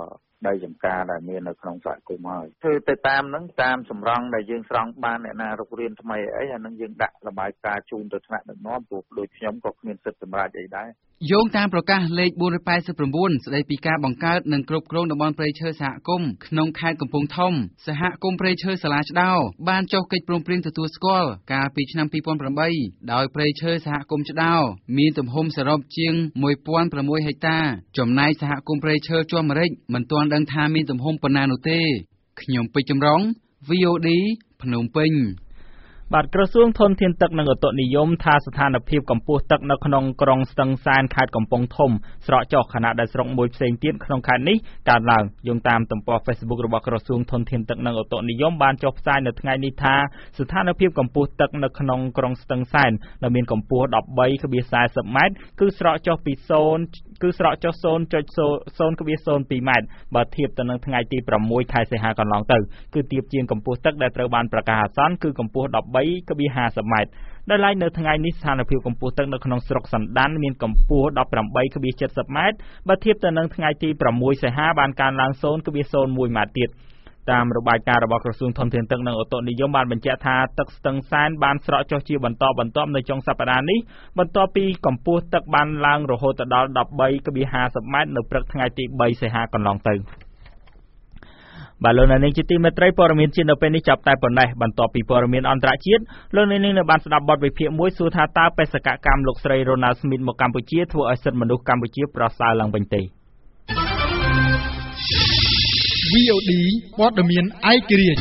Speaker 16: ដីចម្ការដែលមាននៅក្នុងសហគមន៍ហើយធ្វើទៅតាមហ្នឹងតាមសម្រង់ដែលយើងស្រង់បានអ្នកណារុករៀនថ្មីអីអាហ្នឹងយើងដាក់របាយការណ៍ជូនទៅថ្នាក់ដឹកនាំព្រោះដូចខ្ញុំក៏គ្មានសិទ្ធិសម្រេចអីដែរ
Speaker 15: យោងតាមប្រកាសលេខ489ស្តីពីការបង្កើតនិងគ្រប់គ្រងតំបន់ព្រៃឈើសហគមន៍ក្នុងខេត្តកំពង់ធំសហគមន៍ព្រៃឈើសាលាឆ្ដោបានចុះកិច្ចព្រមព្រៀងទទួលស្គាល់កាលពីឆ្នាំ2008ដោយព្រៃឈើសហគមន៍ឆ្ដោមានទំហំសរុបជាង 1006 ហិកតា ចំណែកសហគមន៍ព្រៃឈើជាប់ម្រេចមិនទាន់ដឹងថាមានទំហំប៉ុណ្ណានោះទេខ្ញុំពេជ្រចម្រុង VOD ភ្នំពេញ
Speaker 1: បាទក្រសួងធនធានទឹកនិងឧតុនិយមថាស្ថានភាពកម្ពស់ទឹកនៅក្នុងក្រុងស្ទឹងសែនខេត្តកំពង់ធំស្រកចុះខណៈដែលស្រុកមួយផ្សេងទៀតក្នុងខេត្តនេះកើនឡើងយោងតាមទំព័រ Facebook របស់ក្រសួងធនធានទឹកនិងឧតុនិយមបានចុះផ្សាយនៅថ្ងៃនេះថាស្ថានភាពកម្ពស់ទឹកនៅក្នុងក្រុងស្ទឹងសែនដែលមានកម្ពស់ 13.40 ម៉ែត្រគឺស្រកចុះពី0.0.0.02 ម៉ែត្របើធៀបទៅនឹងថ្ងៃទី6ខែសីហាកន្លងទៅគឺទាបជាងកម្ពស់ទឹកដែលត្រូវបានប្រកាសអាសន្នគឺកម្ពស់ 13.50 ម៉ែត្រដែលឡែកនៅថ្ងៃនេះស្ថានភាពកម្ពស់ទឹកនៅក្នុងស្រុកសណ្ដានមានកម្ពស់ 18.70 ម៉ែត្របើធៀបទៅនឹងថ្ងៃទី6សីហាបានកើនឡើង 0.01 ម៉ែត្រទៀតតាមរបាយការណ៍របស់ក្រសួងធនធានទឹកនិងឧតុនិយមបានបញ្ជាក់ថាទឹកស្ទឹងសែនបានស្រកចុះជាបន្តបន្ទាប់នៅចុងសប្តាហ៍នេះបន្ទាប់ពីកម្ពស់ទឹកបានឡើងរហូតដល់ 13.50 ម៉ែត្រនៅព្រឹកថ្ងៃទី3សីហាកន្លងទៅបាទលោកនាងជាទីមេត្រីព័ត៌មានជាតិនៅពេលនេះចាប់តែប៉ុណ្ណេះបន្ទាប់ពីព័ត៌មានអន្តរជាតិលោកនាងនៅបានស្ដាប់បទវិភាគមួយសួរថាតើបេសកកម្មលោកស្រី Ronald Smith មកកម្ពុជាធ្វើឲ្យសិទ្ធិមនុស្សកម្ពុជាប្រសើរឡើងវិញទេ
Speaker 17: VOD ព័ត៌មានឯករាជ្យ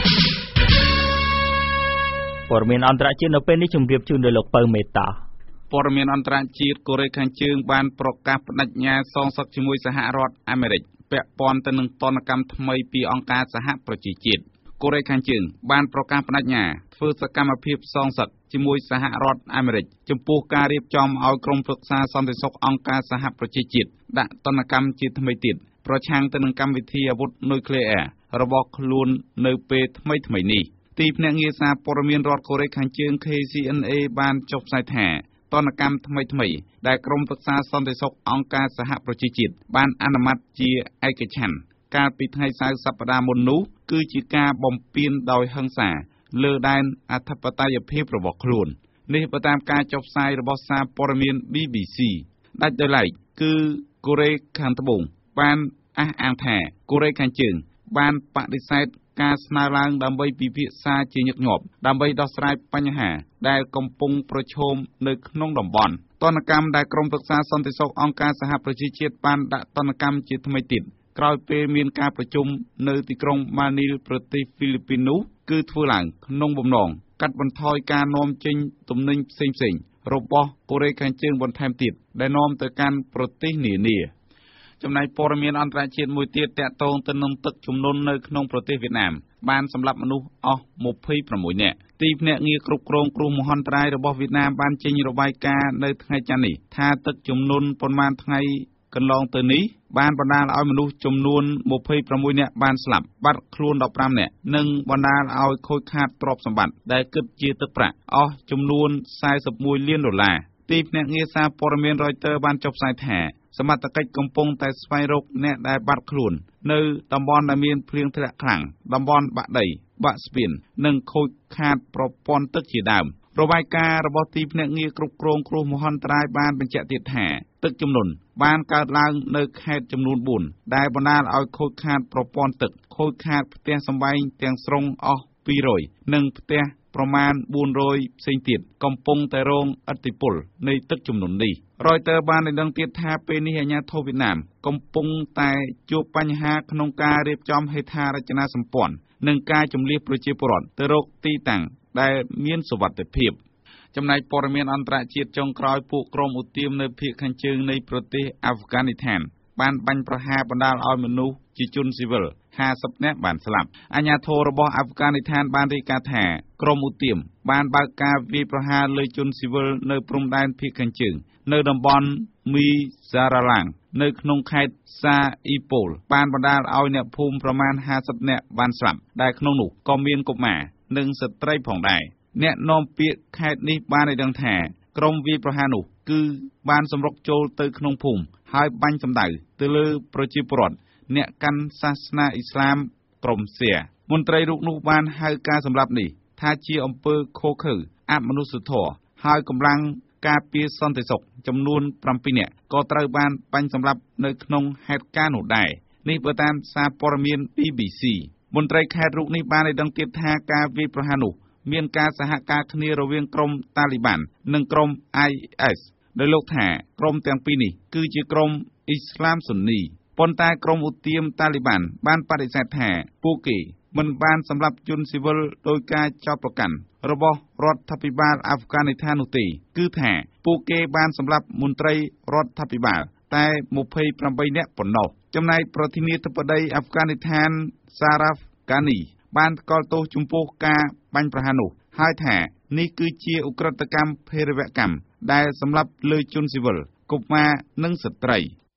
Speaker 1: ព័ត៌មានអន្តរជាតិនៅពេលនេះជម្រាបជូនដោយលោកពៅមេតា
Speaker 12: ព័ត៌មានអន្តរជាតិកូរ៉េខាងជើងបានប្រកាសបដិញ្ញាសងសឹកជាមួយសហរដ្ឋអាមេរិកពាក់ព័ន្ធទៅនឹងទណ្ឌកម្មថ្មីពីអង្គការសហប្រជាជាតិកូរ៉េខាងជើងបានប្រកាសបដិញ្ញាធ្វើសកម្មភាពសងសឹកជាមួយសហរដ្ឋអាមេរិកចំពោះការរៀបចំឲ្យក្រុមប្រឹក្សាសន្តិសុខអង្គការសហប្រជាជាតិដាក់ទណ្ឌកម្មជាថ្មីទៀតប្រឆាំងទៅនឹងកម្មវិធីអាវុធនុយក្លេអ៊ែររបស់ខ្លួននៅពេលថ្មីនេះទីភ្នាក់ងារសារព័ត៌មានរដ្ឋកូរ៉េខាងជើង KCNA បានចុះផ្សាយថាទណ្ឌកម្មថ្មីដែលក្រុមប្រឹក្សាសន្តិសុខអង្គការសហប្រជាជាតិបានអនុម័តជាឯកច្ឆន្ទកាលពីថ្ងៃសៅរ៍សប្តាហ៍មុននោះគឺជាការបំពានដោយហិង្សាលើដែនអធិបតេយ្យភាពរបស់ខ្លួននេះបើតាមការចុះផ្សាយរបស់សារព័ត៌មាន BBC ដាច់ដោយឡែកគឺកូរ៉េខាងត្បូងបានអះអាងថាកូរ៉េខាងជើងបានបដិសេធការស្នើឡើងដើម្បីពិភាក្សាជាញឹកញាប់ដើម្បីដោះស្រាយបញ្ហាដែលកំពុងប្រឈមនៅក្នុងតំបន់ទណ្ឌកម្មដែលក្រុមប្រឹក្សាសន្តិសុខអង្គការសហប្រជាជាតិបានដាក់ទណ្ឌកម្មជាថ្មីទៀតក្រោយពេលមានការប្រជុំនៅទីក្រុងម៉ានីលប្រទេសហ្វីលីពីននោះគឺធ្វើឡើងក្នុងបំណងកាត់បន្ថយការនាំចេញទំនិញផ្សេងៗរបស់កូរ៉េខាងជើងបន្ថែមទៀតដែលនាំទៅកាន់ប្រទេសនានាចំណែកព័ត៌មានអន្តរជាតិមួយទៀតតាក់ទងទៅនឹងទឹកជំនន់នៅក្នុងប្រទេសវៀតណាមបានសម្លាប់មនុស្សអស់26នាក់ទីភ្នាក់ងារគ្រប់គ្រងគ្រោះមហន្តរាយរបស់វៀតណាមបានចេញរបាយការណ៍នៅថ្ងៃច័ន្ទនេះថាទឹកជំនន់ប៉ុន្មានថ្ងៃកន្លងទៅនេះបានបណ្ដាលឲ្យមនុស្សចំនួន26នាក់បានស្លាប់បាត់ខ្លួន15នាក់និងបណ្ដាលឲ្យខូចខាតទ្រព្យសម្បត្តិដែលគិតជាទឹកប្រាក់អស់ចំនួន41លានដុល្លារទីភ្នាក់ងារសារព័ត៌មាន Reuters បានចុះផ្សាយថាសមត្ថកិច្ចកំពុងតែស្វែងរកអ្នកដែលបាត់ខ្លួននៅតំបន់ដែលមានភ្លៀងធ្លាក់ខ្លាំងតំបន់បាក់ដីបាក់ស្ពាននិងខូចខាតប្រព័ន្ធទឹកជាដើមរបាយការណ៍របស់ទីភ្នាក់ងារគ្រប់គ្រងគ្រោះមហន្តរាយបានបញ្ជាក់ទៀតថាទឹកជំនន់បានកើតឡើងនៅខេត្តចំនួន4ដែលបណ្ដាលឲ្យខូចខាតប្រព័ន្ធទឹកខូចខាតផ្ទះសម្បែងទាំងស្រុងអស់200និងផ្ទះប្រមាណ400ផ្សេងទៀតកំពុងតែរងឥទ្ធិពលនៃទឹកជំនន់នេះReuters បានដឹងទៀតថាពេលនេះអាជ្ញាធរវៀតណាមកំពុងតែជួបបញ្ហាក្នុងការរៀបចំហេដ្ឋារចនាសម្ព័ន្ធនិងការជម្លៀសប្រជាពលរដ្ឋទៅរកទីតាំងដែលមានសុវត្ថិភាពចំណែកព័ត៌មានអន្តរជាតិចុងក្រោយពួកក្រុមឧទាមនៅភាគខាងជើងនៃប្រទេសអាហ្វហ្គានីស្ថានបានបាញ់ប្រហារបណ្ដាលឲ្យមនុស្សជាជនស៊ីវិល50នាក់បានស្លាប់អាជ្ញាធររបស់អាហ្វហ្គានីស្ថានបានរាយការណ៍ថាក្រុមឧទាមបានបើកការវាយប្រហារលើជនស៊ីវិលនៅព្រំដែនភាគខាងជើងនៅតំបន់មីហ្សារ៉ាឡាងនៅក្នុងខេត្តសាអ៊ីប៉ូលបានបណ្ដាលឲ្យអ្នកភូមិប្រមាណ50នាក់បានស្លាប់ដែលក្នុងនោះក៏មានកុមារនិងស្ត្រីផងដែរអ្នកនាំពាក្យខេត្តនេះបានឲ្យដឹងថាក្រុមវាយប្រហារនោះគឺបានសម្រុកចូលទៅក្នុងភូមិហើយបាញ់សម្ដៅទៅលើប្រជាពលរដ្ឋអ្នកកាន់សាសនាអ៊ីស្លាមក្រុមសៀមន្ត្រីរូបនោះបានហៅការសម្លាប់នេះថាជាអំពើឃោរឃៅអមនុស្សធម៌ហើយកម្លាំងការពារសន្តិសុខចំនួន7នាក់ក៏ត្រូវបានបាញ់សម្លាប់នៅក្នុងហេតុការណ៍នោះដែរនេះបើតាមសារព័ត៌មាន BBC មន្ត្រីខេត្តរូបនេះបានឲ្យដឹងទៀតថាការវាយប្រហារនោះមានការសហការគ្នារវាងក្រុមតាលីបាននិងក្រុម IS ដោយលោកថាក្រុមទាំងពីរនេះគឺជាក្រុមអ៊ីស្លាមស៊ុននីប៉ុន្តែក្រុមឧទាមតាលីបានបានបដិសេធថាពួកគេមិនបានសម្លាប់ជនស៊ីវិលដោយការចោទប្រកាន់របស់រដ្ឋាភិបាលអាហ្វហ្គានីស្ថាននោះទេគឺថាពួកគេបានសម្លាប់មន្ត្រីរដ្ឋាភិបាលតែ28នាក់ប៉ុណ្ណោះចំណែកប្រធានាធិបតីអាហ្វហ្គានីស្ថានសារ៉ាហ្វកានីបានថ្កោលទោសចំពោះការបាញ់ប្រហារនោះហើយថានេះគឺជាឧក្រិដ្ឋកម្មភេរវកម្មដែលសម្លាប់លើជនស៊ីវិលកុមារនិងស្ត្រី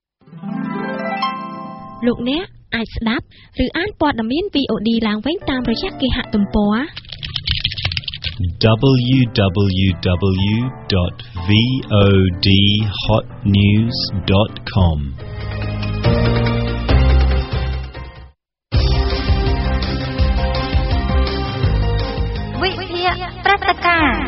Speaker 13: លោកអ្នកអាចស្ដាប់ឬអានព័ត៌មាន VOD ឡើងវិញតាមរយៈគេហទំព័រ
Speaker 18: www.vodhotnews.com
Speaker 2: វិទ្យាព្រឹត្តិការណ៍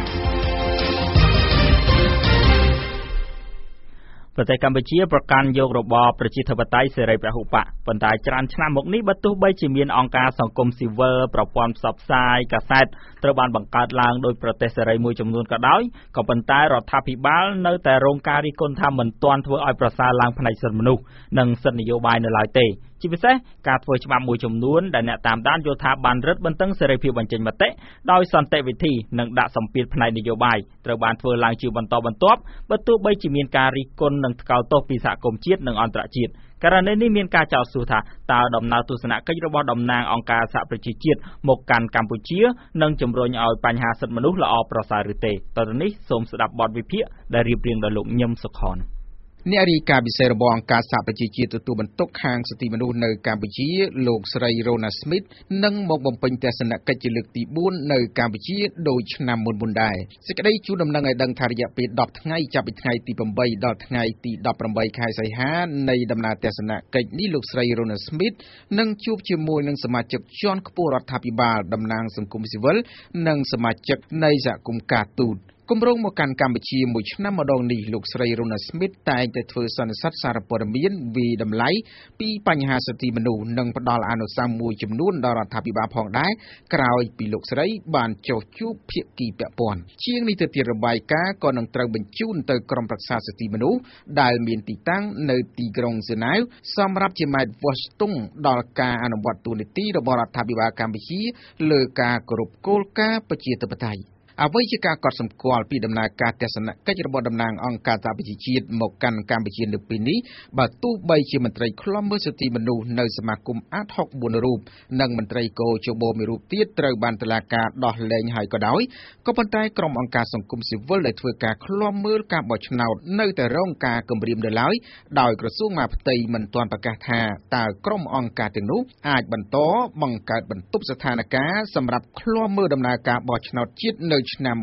Speaker 2: ប្រទេសកម្ពុជាប្រកាន់យករបបប្រជាធិបតេយ្យសេរីពហុបកប៉ុន្តែច្រើនឆ្នាំមកនេះបើទោះបីជាមានអង្គការសង្គមស៊ីវិលប្រព័ន្ធផ្សព្វផ្សាយកាសែតត្រូវបានបង្កើតឡើងដោយប្រទេសសេរីមួយចំនួនក៏ដោយក៏ប៉ុន្តែរដ្ឋាភិបាលនៅតែរងការរិះគន់ថាមិនទាន់ធ្វើឲ្យប្រសើរឡើងផ្នែកសិទ្ធិមនុស្សនិងសិទ្ធិនយោបាយនៅឡើយទេជាពិសេសការធ្វើច្បាប់មួយចំនួនដែលអ្នកតាមដានយល់ថាបានរឹតបន្តឹងសេរីភាពបញ្ចេញមតិដោយសន្តិវិធីនិងដាក់សម្ពាធផ្នែកនយោបាយត្រូវបានធ្វើឡើងជាបន្តបន្ទាប់បើទោះបីជាមានការរិះគន់និងថ្កោលទោសពីសហគមន៍ជាតិនិងអន្តរជាតិករណីនេះមានការចោទសួរថាតើដំណើរទស្សនកិច្ចរបស់តំណាងអង្គការសហប្រជាជាតិមកកាន់កម្ពុជានឹងជំរុញឲ្យបញ្ហាសិទ្ធិមនុស្សល្អប្រសើរឬទេតទៅនេះសូមស្ដាប់បទវិភាគដែលរៀបរៀងដោយលោកញឹមសុខន
Speaker 19: អ្នករាយការណ៍ពិសេសរបស់អង្គការសហប្រជាជាតិទទួលបន្ទុកខាងសិទ្ធិមនុស្សនៅកម្ពុជាលោកស្រី Rona Smith នឹងមកបំពេញទស្សនកិច្ចជាលើកទី4នៅកម្ពុជាដោយឆ្នាំមុនដែរសេចក្តីជូនដំណឹងឲ្យដឹងថារយៈពេល10ថ្ងៃចាប់ពីថ្ងៃទី8ដល់ថ្ងៃទី18ខែសីហានៃដំណើរទស្សនកិច្ចនេះលោកស្រី Rona Smith នឹងជួបជាមួយនឹងសមាជិកជាន់ខ្ពស់រដ្ឋាភិបាលតំណាងសង្គមស៊ីវិលនិងសមាជិកនៃសហគមន៍ការទូតគម្រោងមកកាន់កម្ពុជាមួយឆ្នាំម្ដងនេះលោកស្រី Rona Smith តែងតែធ្វើសន្និសីទសារព័ត៌មានវិតម្លៃពីបញ្ហាសិទ្ធិមនុស្សនិងផ្ដល់អនុសាសន៍មួយចំនួនដល់រដ្ឋាភិបាលផងដែរក្រោយពីលោកស្រីបានចុះជួបភាគីពាក់ព័ន្ធជាងនេះទៅទៀតរបាយការណ៍ក៏នឹងត្រូវបញ្ជូនទៅក្រុមប្រឹក្សាសិទ្ធិមនុស្សដែលមានទីតាំងនៅទីក្រុងហ្សឺណែវសម្រាប់ជាម៉ែត្រវាស់ស្ទង់ដល់ការអនុវត្តទូនីតិរបស់រដ្ឋាភិបាលកម្ពុជាលើការគោរពគោលការណ៍ប្រជាធិបតេយ្យអ្វីជាការកត់សម្គាល់ពីដំណើរការទស្សនកិច្ចរបស់តំណាងអង្គការសហប្រជាជាតិមកកាន់កម្ពុជានៅពេលនេះបើទោះបីជាមន្ត្រីឃ្លាំមើលសិទ្ធិមនុស្សនៅសមាគមអាត64រូបនិងមន្ត្រីកោជបមួយរូបទៀតត្រូវបានតុលាការដោះលែងហើយក៏ដោយក៏ប៉ុន្តែក្រុមអង្គការសង្គមស៊ីវិលដែលធ្វើការឃ្លាំមើលការបោះឆ្នោតនៅតែរងការគំរាមនៅឡើយដោយក្រសួងមហាផ្ទៃមិនទាន់ប្រកាសថាតើក្រុមអង្គការទាំងនោះអាចបន្តបង្កើតបន្ទប់ស្ថានភាពសម្រាប់ឃ្លាំមើលដំណើរការបោះឆ្នោតជាតិនៅឆ្នាំ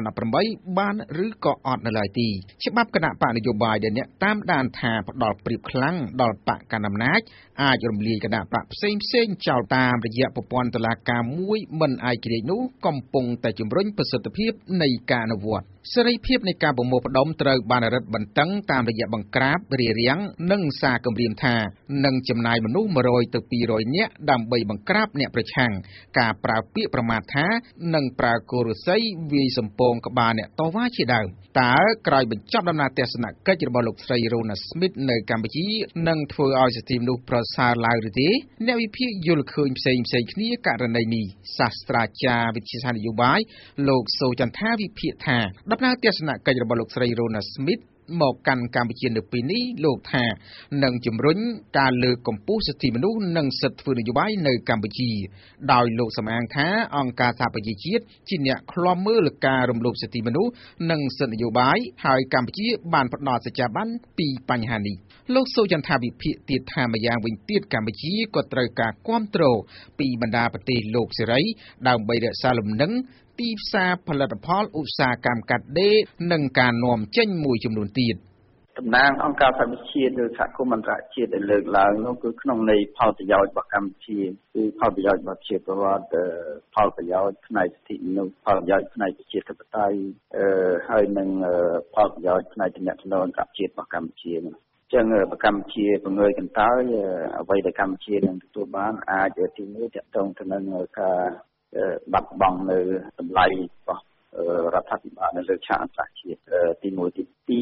Speaker 19: 2018បានឬក៏អត់នៅឡើយទេច្បាប់គណៈបកនយោបាយដែលអ្នកតាមដានថាផ្ដល់ព្រៀបខ្លាំងដល់បកកណ្ដាលអំណាចអាចរំលាយគណៈបកផ្សេងចោលតាមរយៈប្រព័ន្ធតុលាការមួយមិនឯករាជ្យនោះកំពុងតែជំរុញប្រសិទ្ធភាពនៃការអនុវត្តសេរីភាពនៃការប្រមូលផ្ដុំត្រូវបានរឹតបន្តឹងតាមរយៈបង្ក្រាបរារាំងនិងសារគំរាមថានឹងចំណាយមនុស្ស100ទៅ200នាក់ដើម្បីបង្ក្រាបអ្នកប្រឆាំងការប្រើពាក្យប្រមាថថានឹងប្រើគោរស័យវាយសម្ពងក្បាលអ្នកតវ៉ាជាដើមតើក្រោយបញ្ចប់ដំណើរទស្សនកិច្ចរបស់លោកស្រី Rona Smith នៅកម្ពុជានឹងធ្វើឲ្យសិទ្ធិមនុស្សប្រសើរឡើងឬទេអ្នកវិភាគយល់ឃើញផ្សេងគ្នាករណីនេះសាស្ត្រាចារ្យវិទ្យាសាស្ត្រនយោបាយលោកសូចន្ទថាវិភាគថាដំណើរទស្សនកិច្ចរបស់លោកស្រី Rona Smith មកកាន់កម្ពុជានៅពេលនេះលោកថានឹងជំរុញការលើកកម្ពស់សិទ្ធិមនុស្សនិងសិទ្ធិធ្វើនយោបាយនៅកម្ពុជាដោយលោកសំអាងថាអង្គការសហប្រជាជាតិជាអ្នកឃ្លាំមើលការរំលោភសិទ្ធិមនុស្សនិងសិទ្ធិនយោបាយហើយកម្ពុជាបានផ្ដល់សច្ចាប័នពីបញ្ហានេះលោកសូចន្ទថាវិភាគទៀតថាម្យ៉ាងវិញទៀតកម្ពុជាក៏ត្រូវការគាំទ្រពីបណ្ដាប្រទេសលោកសេរីដើម្បីរក្សាលំនឹងទីផ្សារផលិតផលឧស្សាហកម្មកាត់ដេរនិងការនាំចេញមួយចំនួនទៀត
Speaker 16: តំណាងអង្គការសហប្រជាជាតិឬសហគមន៍អន្តរជាតិដែលលើកឡើងនោះគឺក្នុងន័យផលប្រយោជន៍របស់កម្ពុជាគឺផលប្រយោជន៍របស់ប្រជាពលរដ្ឋផលប្រយោជន៍ផ្នែកសិទ្ធិមនុស្សផលប្រយោជន៍ផ្នែកប្រជាធិបតេយ្យហើយនឹងផលប្រយោជន៍ផ្នែកទំនាក់ទំនងអន្តរជាតិរបស់កម្ពុជានោះចឹងកម្ពុជាពង្រឹងកន្តើយអ្វីដែលកម្ពុជានឹងទទួលបានអាចទីមួយទាក់ទងទៅនឹងការបាត់បង់នៅតម្លៃរបស់រដ្ឋាភិបាលនៅលើឆាកអន្តរជាតិទី1ទី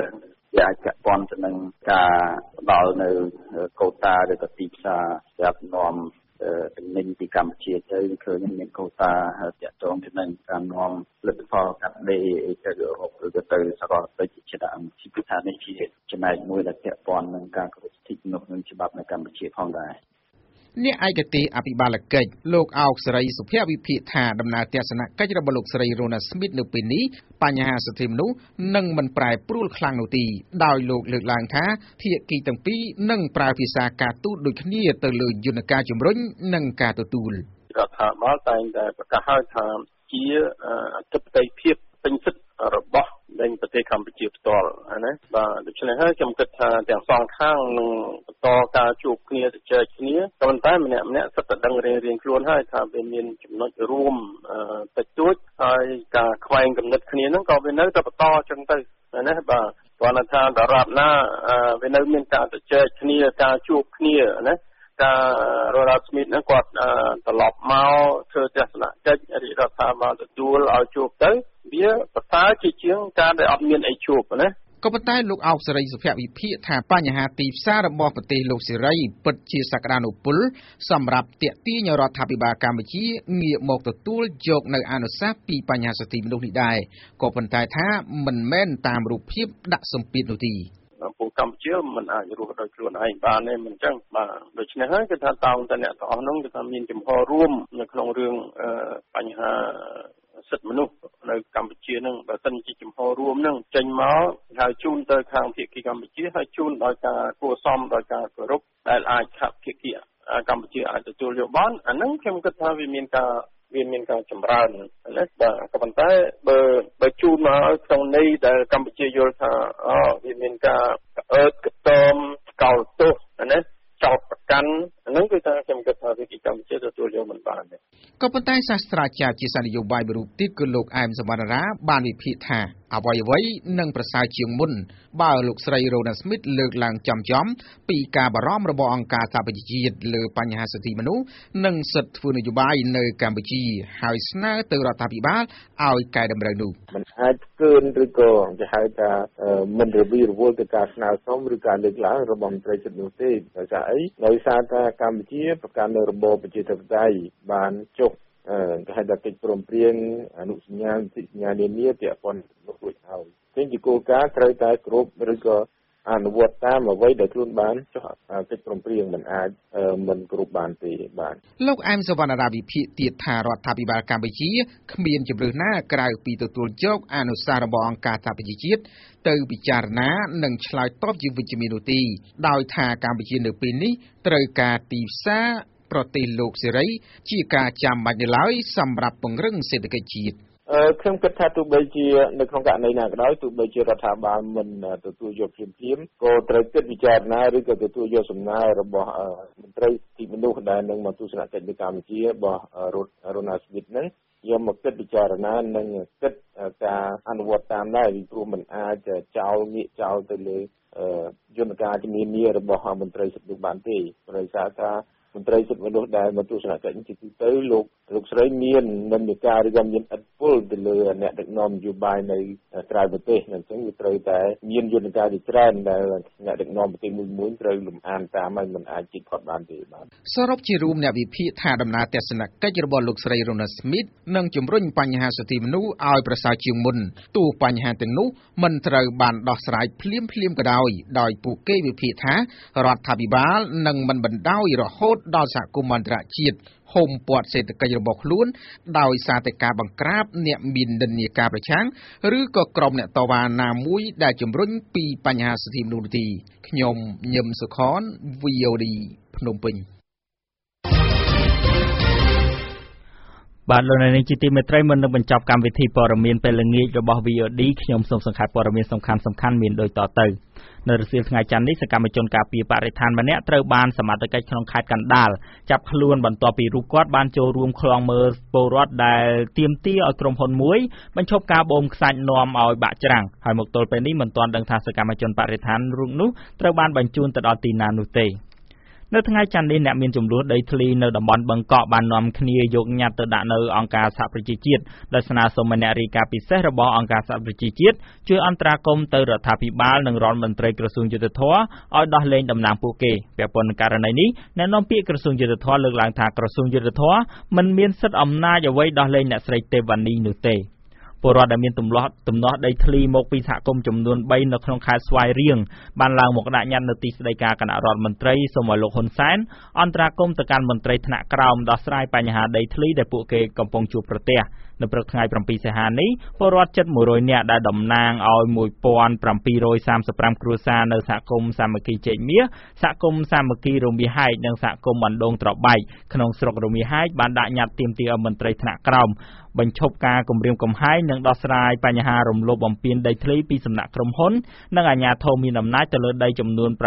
Speaker 16: 2វាអាចពាក់ព័ន្ធទៅនឹងការផ្ដល់នៅកូតាឬក៏ទីផ្សារសម្រាប់នាំទំនិញពីកម្ពុជាទៅឃើញមានកូតាទាក់ទងទៅនឹងការនាំផលិតផលកាត់ដេរទៅអឺរ៉ុបឬក៏ទៅសហរដ្ឋអាមេរិកជាដើមពីថានេះជាចំណែកមួយដែលពាក់ព័ន្ធនឹងការគោរពសិទ្ធិមនុស្សនិងច្បាប់នៅកម្ពុជាផងដែរ
Speaker 19: អ្នកឯកទេសអភិបាលកិច្ចលោកអោកសេរីសុភវិភាគថាដំណើរទស្សនកិច្ចរបស់លោកស្រីរ៉ូណាស្មីតនៅពេលនេះបញ្ហាសិទ្ធិមនុស្សនឹងមិនប្រែប្រួលខ្លាំងនោះទេដោយលោកលើកឡើងថាភាគីទាំងពីរនឹងប្រើភាសាការទូតដូចគ្នាទៅលើយន្តការជំរុញនិងការទទួល
Speaker 18: រដ្ឋាភិបាលតែងតែប្រកាសឲ្យថាជាអធិបតេយ្យភាពពេញសិទ្ធិរបស់នៃប្រទេសកម្ពុជាផ្ទាល់ណាបាទដូច្នេះហើយខ្ញុំគិតថាទាំងសងខាងនឹងបន្តការជួបគ្នាជជែកគ្នាប៉ុន្តែម្នាក់សិតតែដឹងរៀងខ្លួនហើយថាវាមានចំណុចរួមតិចតួចហើយការខ្វែងគំនិតគ្នាហ្នឹងក៏វានៅតែបន្តអញ្ចឹងទៅណាបាទព្រោះថាដរាបណាវានៅមានការជជែកគ្នាការជួបគ្នាណាការរ៉ូណាល់ស្មីតហ្នឹងគាត់ត្រឡប់មកធ្វើទស្សនកិច្ចរាជរដ្ឋាភិបាលទទួលឲ្យជួបទៅវាប្រសើរជាជាងការដែលអត់មានអីជួបណា
Speaker 19: ក៏ប៉ុន្តែលោកអោកសេរីសុភវិភាគថាបញ្ហាទីផ្សាររបស់ប្រទេសលោកសេរីពិតជាសក្តានុពលសម្រាប់ទាក់ទាញរដ្ឋាភិបាលកម្ពុជាងាកមកទទួលយកនៅអនុសាសន៍ពីបញ្ហាសិទ្ធិមនុស្សនេះដែរក៏ប៉ុន្តែថាមិនមែនតាមរូបភាពដាក់សម្ពាធនោះទេ
Speaker 18: ពួកកម្ពុជាមិនអាចរស់ដោយខ្លួនឯងបានទេមិនអញ្ចឹងបាទដូច្នេះហើយគឺថាតើតើអ្នកទាំងអស់នោះគឺថាមានចំហរួមនៅក្នុងរឿងបញ្ហាសិទ្ធិមនុស្សនៅកម្ពុជានឹងបើសិនជាចំហរួមនឹងចេញមកហើយជូនទៅខាងភាគីកម្ពុជាហើយជូនដោយការគួរសមដោយការគោរពដែលអាចខាត់ភាគីកម្ពុជាអាចទទួលយកបានអាហ្នឹងខ្ញុំគិតថាវាមានការចម្រើនណាបាទក៏ប៉ុន្តែបើជូនមកក្នុងន័យដែលកម្ពុជាយល់ថាវាមានការកតើមកោតទោសណាចោតប្រកាន់ហ្នឹងគឺថាខ្ញុំគិតថាវិគីកម្ពុជាទទួលយកមិនបានទេ
Speaker 19: ក៏ប៉ុន្តែសាស្ត្រាចារ្យជាសានយោបាយមួយរូបទៀតគឺលោកអែមសវណ្ណរាបានវិភាគថាអ្វីនឹងប្រសើរជាងមុនបើលោកស្រីរ៉ូណាស្មីតលើកឡើងចំពីការបារម្ភរបស់អង្គការសហប្រជាជាតិលើបញ្ហាសិទ្ធិមនុស្សនិងសិទ្ធិធ្វើនយោបាយនៅកម្ពុជាហើយស្នើទៅរដ្ឋាភិបាលឲ្យកែតម្រូវនោះ
Speaker 20: មិនអាចកើនឬក៏គេហៅថាមិនរវីរវល់ទៅការស្នើសុំឬការលើកឡើងរបស់មន្ត្រីសិទ្ធិមនុស្សទេដោយសារអីដោយសារថាកម្ពុជាប្រកាន់នៅរបបប្រជាធិបតេយ្យបានចុះគេហៅថាកិច្ចព្រមព្រៀងអនុសញ្ញាសញ្ញានានាពាក់ព័ន្ធនឹងរួចហើយជាងគោលការណ៍ត្រូវតែគ្រប់ឬក៏អនុវត្តតាមអ្វីដែលខ្លួនបានចុះកិច្ចព្រមព្រៀងមិនអាចមិនគ្រប់បានទេបាទ
Speaker 19: លោកអែមសវណ្ណរាវិភាគទៀតថារដ្ឋាភិបាលកម្ពុជាគ្មានជំរឿនណាក្រៅពីទទួលយកអនុសាសន៍របស់អង្គការសហប្រជាជាតិទៅពិចារណានិងឆ្លើយតបជាវិជ្ជមាននោះទេដោយថាកម្ពុជានៅពេលនេះត្រូវការទីផ្សារប្រទេសលោកសេរីជាការចាំបាច់នៅឡើយសម្រាប់ពង្រឹងសេដ្ឋកិច្ចជាតិ
Speaker 20: ខ្ញុំគិតថាទោះបីជានៅក្នុងករណីណាក៏ដោយទោះបីជារដ្ឋាភិបាលមិនទទួលយកភ្លាមក៏ត្រូវគិតពិចារណាឬក៏ទទួលយកសំណើរបស់មន្ត្រីសិទ្ធិមនុស្សដែលនឹងមកទស្សនកិច្ចនៅកម្ពុជារបស់រ៉ូណាល់ស្មីតហ្នឹងយកមកគិតពិចារណានិងគិតការអនុវត្តតាមដែរពីព្រោះมันអាចចោលងាកចោលទៅលើយន្តការជំនាញរបស់មន្ត្រីសិទ្ធិមនុស្សបានទេព្រោះថាមន្ត្រីសិទ្ធិមនុស្សដែលមកទស្សនកិច្ចជាទូទៅលោកស្រីមាននិន្នាការឬក៏មានឥទ្ធិពលទៅលើអ្នកដឹកនាំនយោបាយនៅក្រៅប្រទេសអញ្ចឹងវាត្រូវតែមានយន្តការជាច្រើនដែលអ្នកដឹកនាំប្រទេសមួយត្រូវលំអានតាមហើយមិនអាចជិះផុតបានទេបាទ
Speaker 19: សរុបជារួមអ្នកវិភាគថាដំណើរទស្សនកិច្ចរបស់លោកស្រីរ៉ូណាស្មីតនឹងជំរុញបញ្ហាសិទ្ធិមនុស្សឲ្យប្រសើរជាងមុនទោះបញ្ហាទាំងនោះមិនត្រូវបានដោះស្រាយភ្លាមក៏ដោយពួកគេវិភាគថារដ្ឋាភិបាលនឹងមិនបណ្ដោយរហូតដល់សហគមន៍អន្តរជាតិហុំព័ទ្ធសេដ្ឋកិច្ចរបស់ខ្លួនដោយសារតែការបង្ក្រាបអ្នកមាននិន្នាការប្រឆាំងឬក៏ក្រុមអ្នកតវ៉ាណាមួយដែលជំរុញពីបញ្ហាសិទ្ធិមនុស្សទីខ្ញុំញឹមសុខន VOD ភ្នំពេញ
Speaker 1: បាទលោកនាងជាទីមេត្រីមុននឹងបញ្ចប់កម្មវិធីព័ត៌មានពេលល្ងាចរបស់ VOD ខ្ញុំសូមសង្ខេបព័ត៌មានសំខាន់ៗមានដូចតទៅនៅរសៀលថ្ងៃច័ន្ទនេះសកម្មជនការពារបរិស្ថានម្នាក់ត្រូវបានសមត្ថកិច្ចក្នុងខេត្តកណ្ដាលចាប់ខ្លួនបន្ទាប់ពីរូបគាត់បានចូលរួមខ្លងមើលពលរដ្ឋដែលទាមទារឲ្យក្រុមហ៊ុនមួយបញ្ឈប់ការបូមខ្សាច់នាំឲ្យបាក់ច្រាំងហើយមកទល់ពេលនេះមិនទាន់ដឹងថាសកម្មជនបរិស្ថានរូបនោះត្រូវបានបញ្ជូនទៅដល់ទីណានោះទេនៅថ្ងៃច័ន្ទនេះអ្នកមានចំនួនដីធ្លីនៅតំបន់បឹងកក់បាននាំគ្នាយកញត្តិទៅដាក់នៅអង្គការសហប្រជាជាតិដោយស្នើសុំអ្នករាយការណ៍ពិសេសរបស់អង្គការសហប្រជាជាតិជួយអន្តរាគមន៍ទៅរដ្ឋាភិបាលនិងរដ្ឋមន្ត្រីក្រសួងយុទ្ធភ័ពឲ្យដោះលែងតំណាងពួកគេពាក់ព័ន្ធនឹងករណីនេះអ្នកនាំពាក្យក្រសួងយុទ្ធភ័ពលើកឡើងថាក្រសួងយុទ្ធភ័ពមិនមានសិទ្ធិអំណាចអ្វីដោះលែងអ្នកស្រីទេវ៉ានីនោះទេពលរដ្ឋដែលមានទំនាស់ដីធ្លីមកពីសហគមន៍ចំនួន3នៅក្នុងខេត្តស្វាយរៀងបានឡើងមកដាក់ញត្តិនៅទីស្តីការគណៈរដ្ឋមន្ត្រីសូមឲ្យលោកហ៊ុនសែនអន្តរាគមន៍ទៅកាន់មន្ត្រីថ្នាក់ក្រោមដោះស្រាយបញ្ហាដីធ្លីដែលពួកគេកំពុងជួបប្រទះនៅព្រឹកថ្ងៃ7សីហានេះពលរដ្ឋជិត100នាក់ដែលតំណាងឲ្យ1735គ្រួសារនៅសហគមន៍សាមគ្គីជែកមាសសហគមន៍សាមគ្គីរមៀហែកនិងសហគមន៍បណ្ដងត្របែកក្នុងស្រុករមៀហែកបានដាក់ញត្តិទាមទារឲ្យមន្ត្រីថ្នាក់ក្រោមបញ្ឈប់ការគំរាមកំហែងនិងដោះស្រាយបញ្ហារំលោភបំពានដីធ្លីពីសំណាក់ក្រុមហ៊ុននិងអាជ្ញាធរមានអំណាចទៅលើដីចំនួន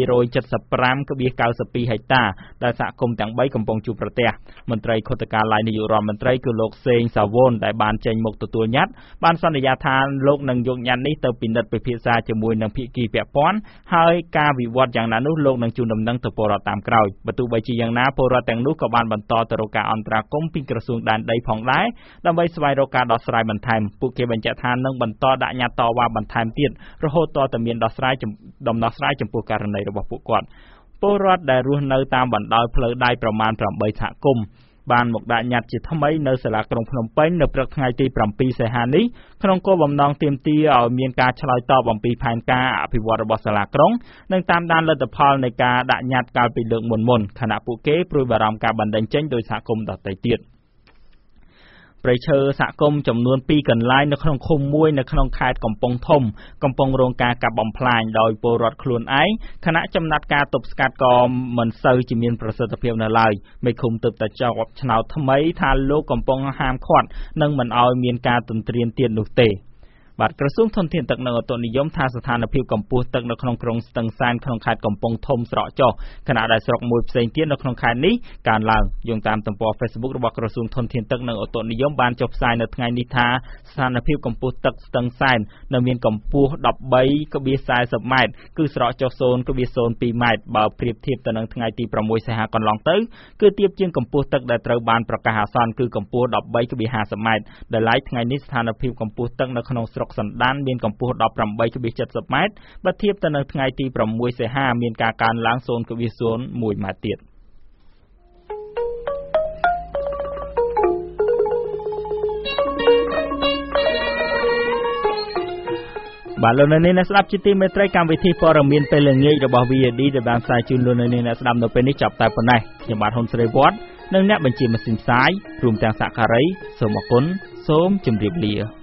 Speaker 1: 875.92 ហិកតាដែលសហគមន៍ទាំង3កំពុងជួបប្រទះមន្ត្រីខុទ្ទកាល័យនាយករដ្ឋមន្ត្រីគឺលោកសេងសាវុនដែលបានចេញមកទទួលញត្តិបានសន្យាថាលោកនឹងយកញត្តិនេះទៅពិនិត្យពិភាក្សាជាមួយនឹងភាគីពាក់ព័ន្ធហើយការវិវត្តយ៉ាងណានោះលោកនឹងជូនដំណឹងទៅពលរដ្ឋតាមក្រោយបើទោះបីជាយ៉ាងណាពលរដ្ឋទាំងនោះក៏បានបន្តទៅរកការអន្តរាគមន៍ពីក្រសួងដែនដីផងដែរដើម្បីស្វែងរកការដោះស្រាយបន្ថែមពួកគេបញ្ជាក់ថានឹងបន្តដាក់ញត្តិតវ៉ាបន្ថែមទៀតរហូតតតែមានដំណោះស្រាយចំពោះករណីរបស់ពួកគាត់ពលរដ្ឋដែលរស់នៅតាមបណ្ដោយផ្លូវដែកប្រមាណ8សហគមន៍បានមកដាក់ញត្តិជាថ្មីនៅសាលាក្រុងភ្នំពេញនៅព្រឹកថ្ងៃទី7សីហានេះក្នុងគោលបំណងទាមទារឲ្យមានការឆ្លើយតបអំពីផែនការអភិវឌ្ឍរបស់សាលាក្រុងនិងតាមដានលទ្ធផលនៃការដាក់ញត្តិកាលពីលើកមុនខណៈពួកគេព្រួយបារម្ភការបណ្តេញចេញដោយសហគមន៍ដទៃទៀតព្រៃឈើសហគមន៍ចំនួន2កន្លែងនៅក្នុងឃុំមួយនៅក្នុងខេត្តកំពង់ធំកំពុងរងការកាប់បំផ្លាញដោយពលរដ្ឋខ្លួនឯងខណៈចំណាត់ការទប់ស្កាត់ក៏មិនសូវជាមានប្រសិទ្ធភាពនៅឡើយមេឃុំទើបតែចោទឆ្នោតថ្មីថាលោកកំពុងហាមឃាត់និងមិនឲ្យមានការទន្ទ្រានទៀតនោះទេបាទក្រសួងធនធានទឹកនិងឧតុនិយមថាស្ថានភាពកម្ពស់ទឹកនៅក្នុងក្រុងស្ទឹងសែនក្នុងខេត្តកំពង់ធំស្រកចុះខណៈដែលស្រុកមួយផ្សេងទៀតនៅក្នុងខេត្តនេះកើនឡើងយោងតាមទំព័រ Facebook របស់ក្រសួងធនធានទឹកនិងឧតុនិយមបានចុះផ្សាយនៅថ្ងៃនេះថាស្ថានភាពកម្ពស់ទឹកស្ទឹងសែននៅមានកម្ពស់ 13.40 ម៉ែត្រគឺស្រកចុះ 0.02 ម៉ែត្របើប្រៀបធៀបទៅនឹងថ្ងៃទី6សីហាកន្លងទៅគឺទាបជាងកម្ពស់ទឹកដែលត្រូវបានប្រកាសអាសន្នគឺកម្ពស់ 13.50 ម៉ែត្រដែលឡែកថ្ងៃនេះស្ថានភាពកម្ពស់ទឹកនៅក្នុងស្រុកសណ្ដានមានកម្ពស់ 18.70 ម៉ែត្របើធៀបទៅនឹងថ្ងៃទី6សីហាមានការកើនឡើង 0.01 ម៉ែត្រទៀតបាទលោកអ្នកនាងស្ដាប់ជាទីមេត្រីកម្មវិធីព័ត៌មានពេលល្ងាចរបស់ VOD ដែលបានផ្សាយជូនលោកអ្នកនាងស្ដាប់នៅពេលនេះចាប់តែប៉ុណ្ណេះខ្ញុំបាទហ៊ុនស្រីវត្តនិងអ្នកបញ្ជាម៉ាស៊ីនផ្សាយរួមទាំងសហការីសូមអរគុណសូមជម្រាបលា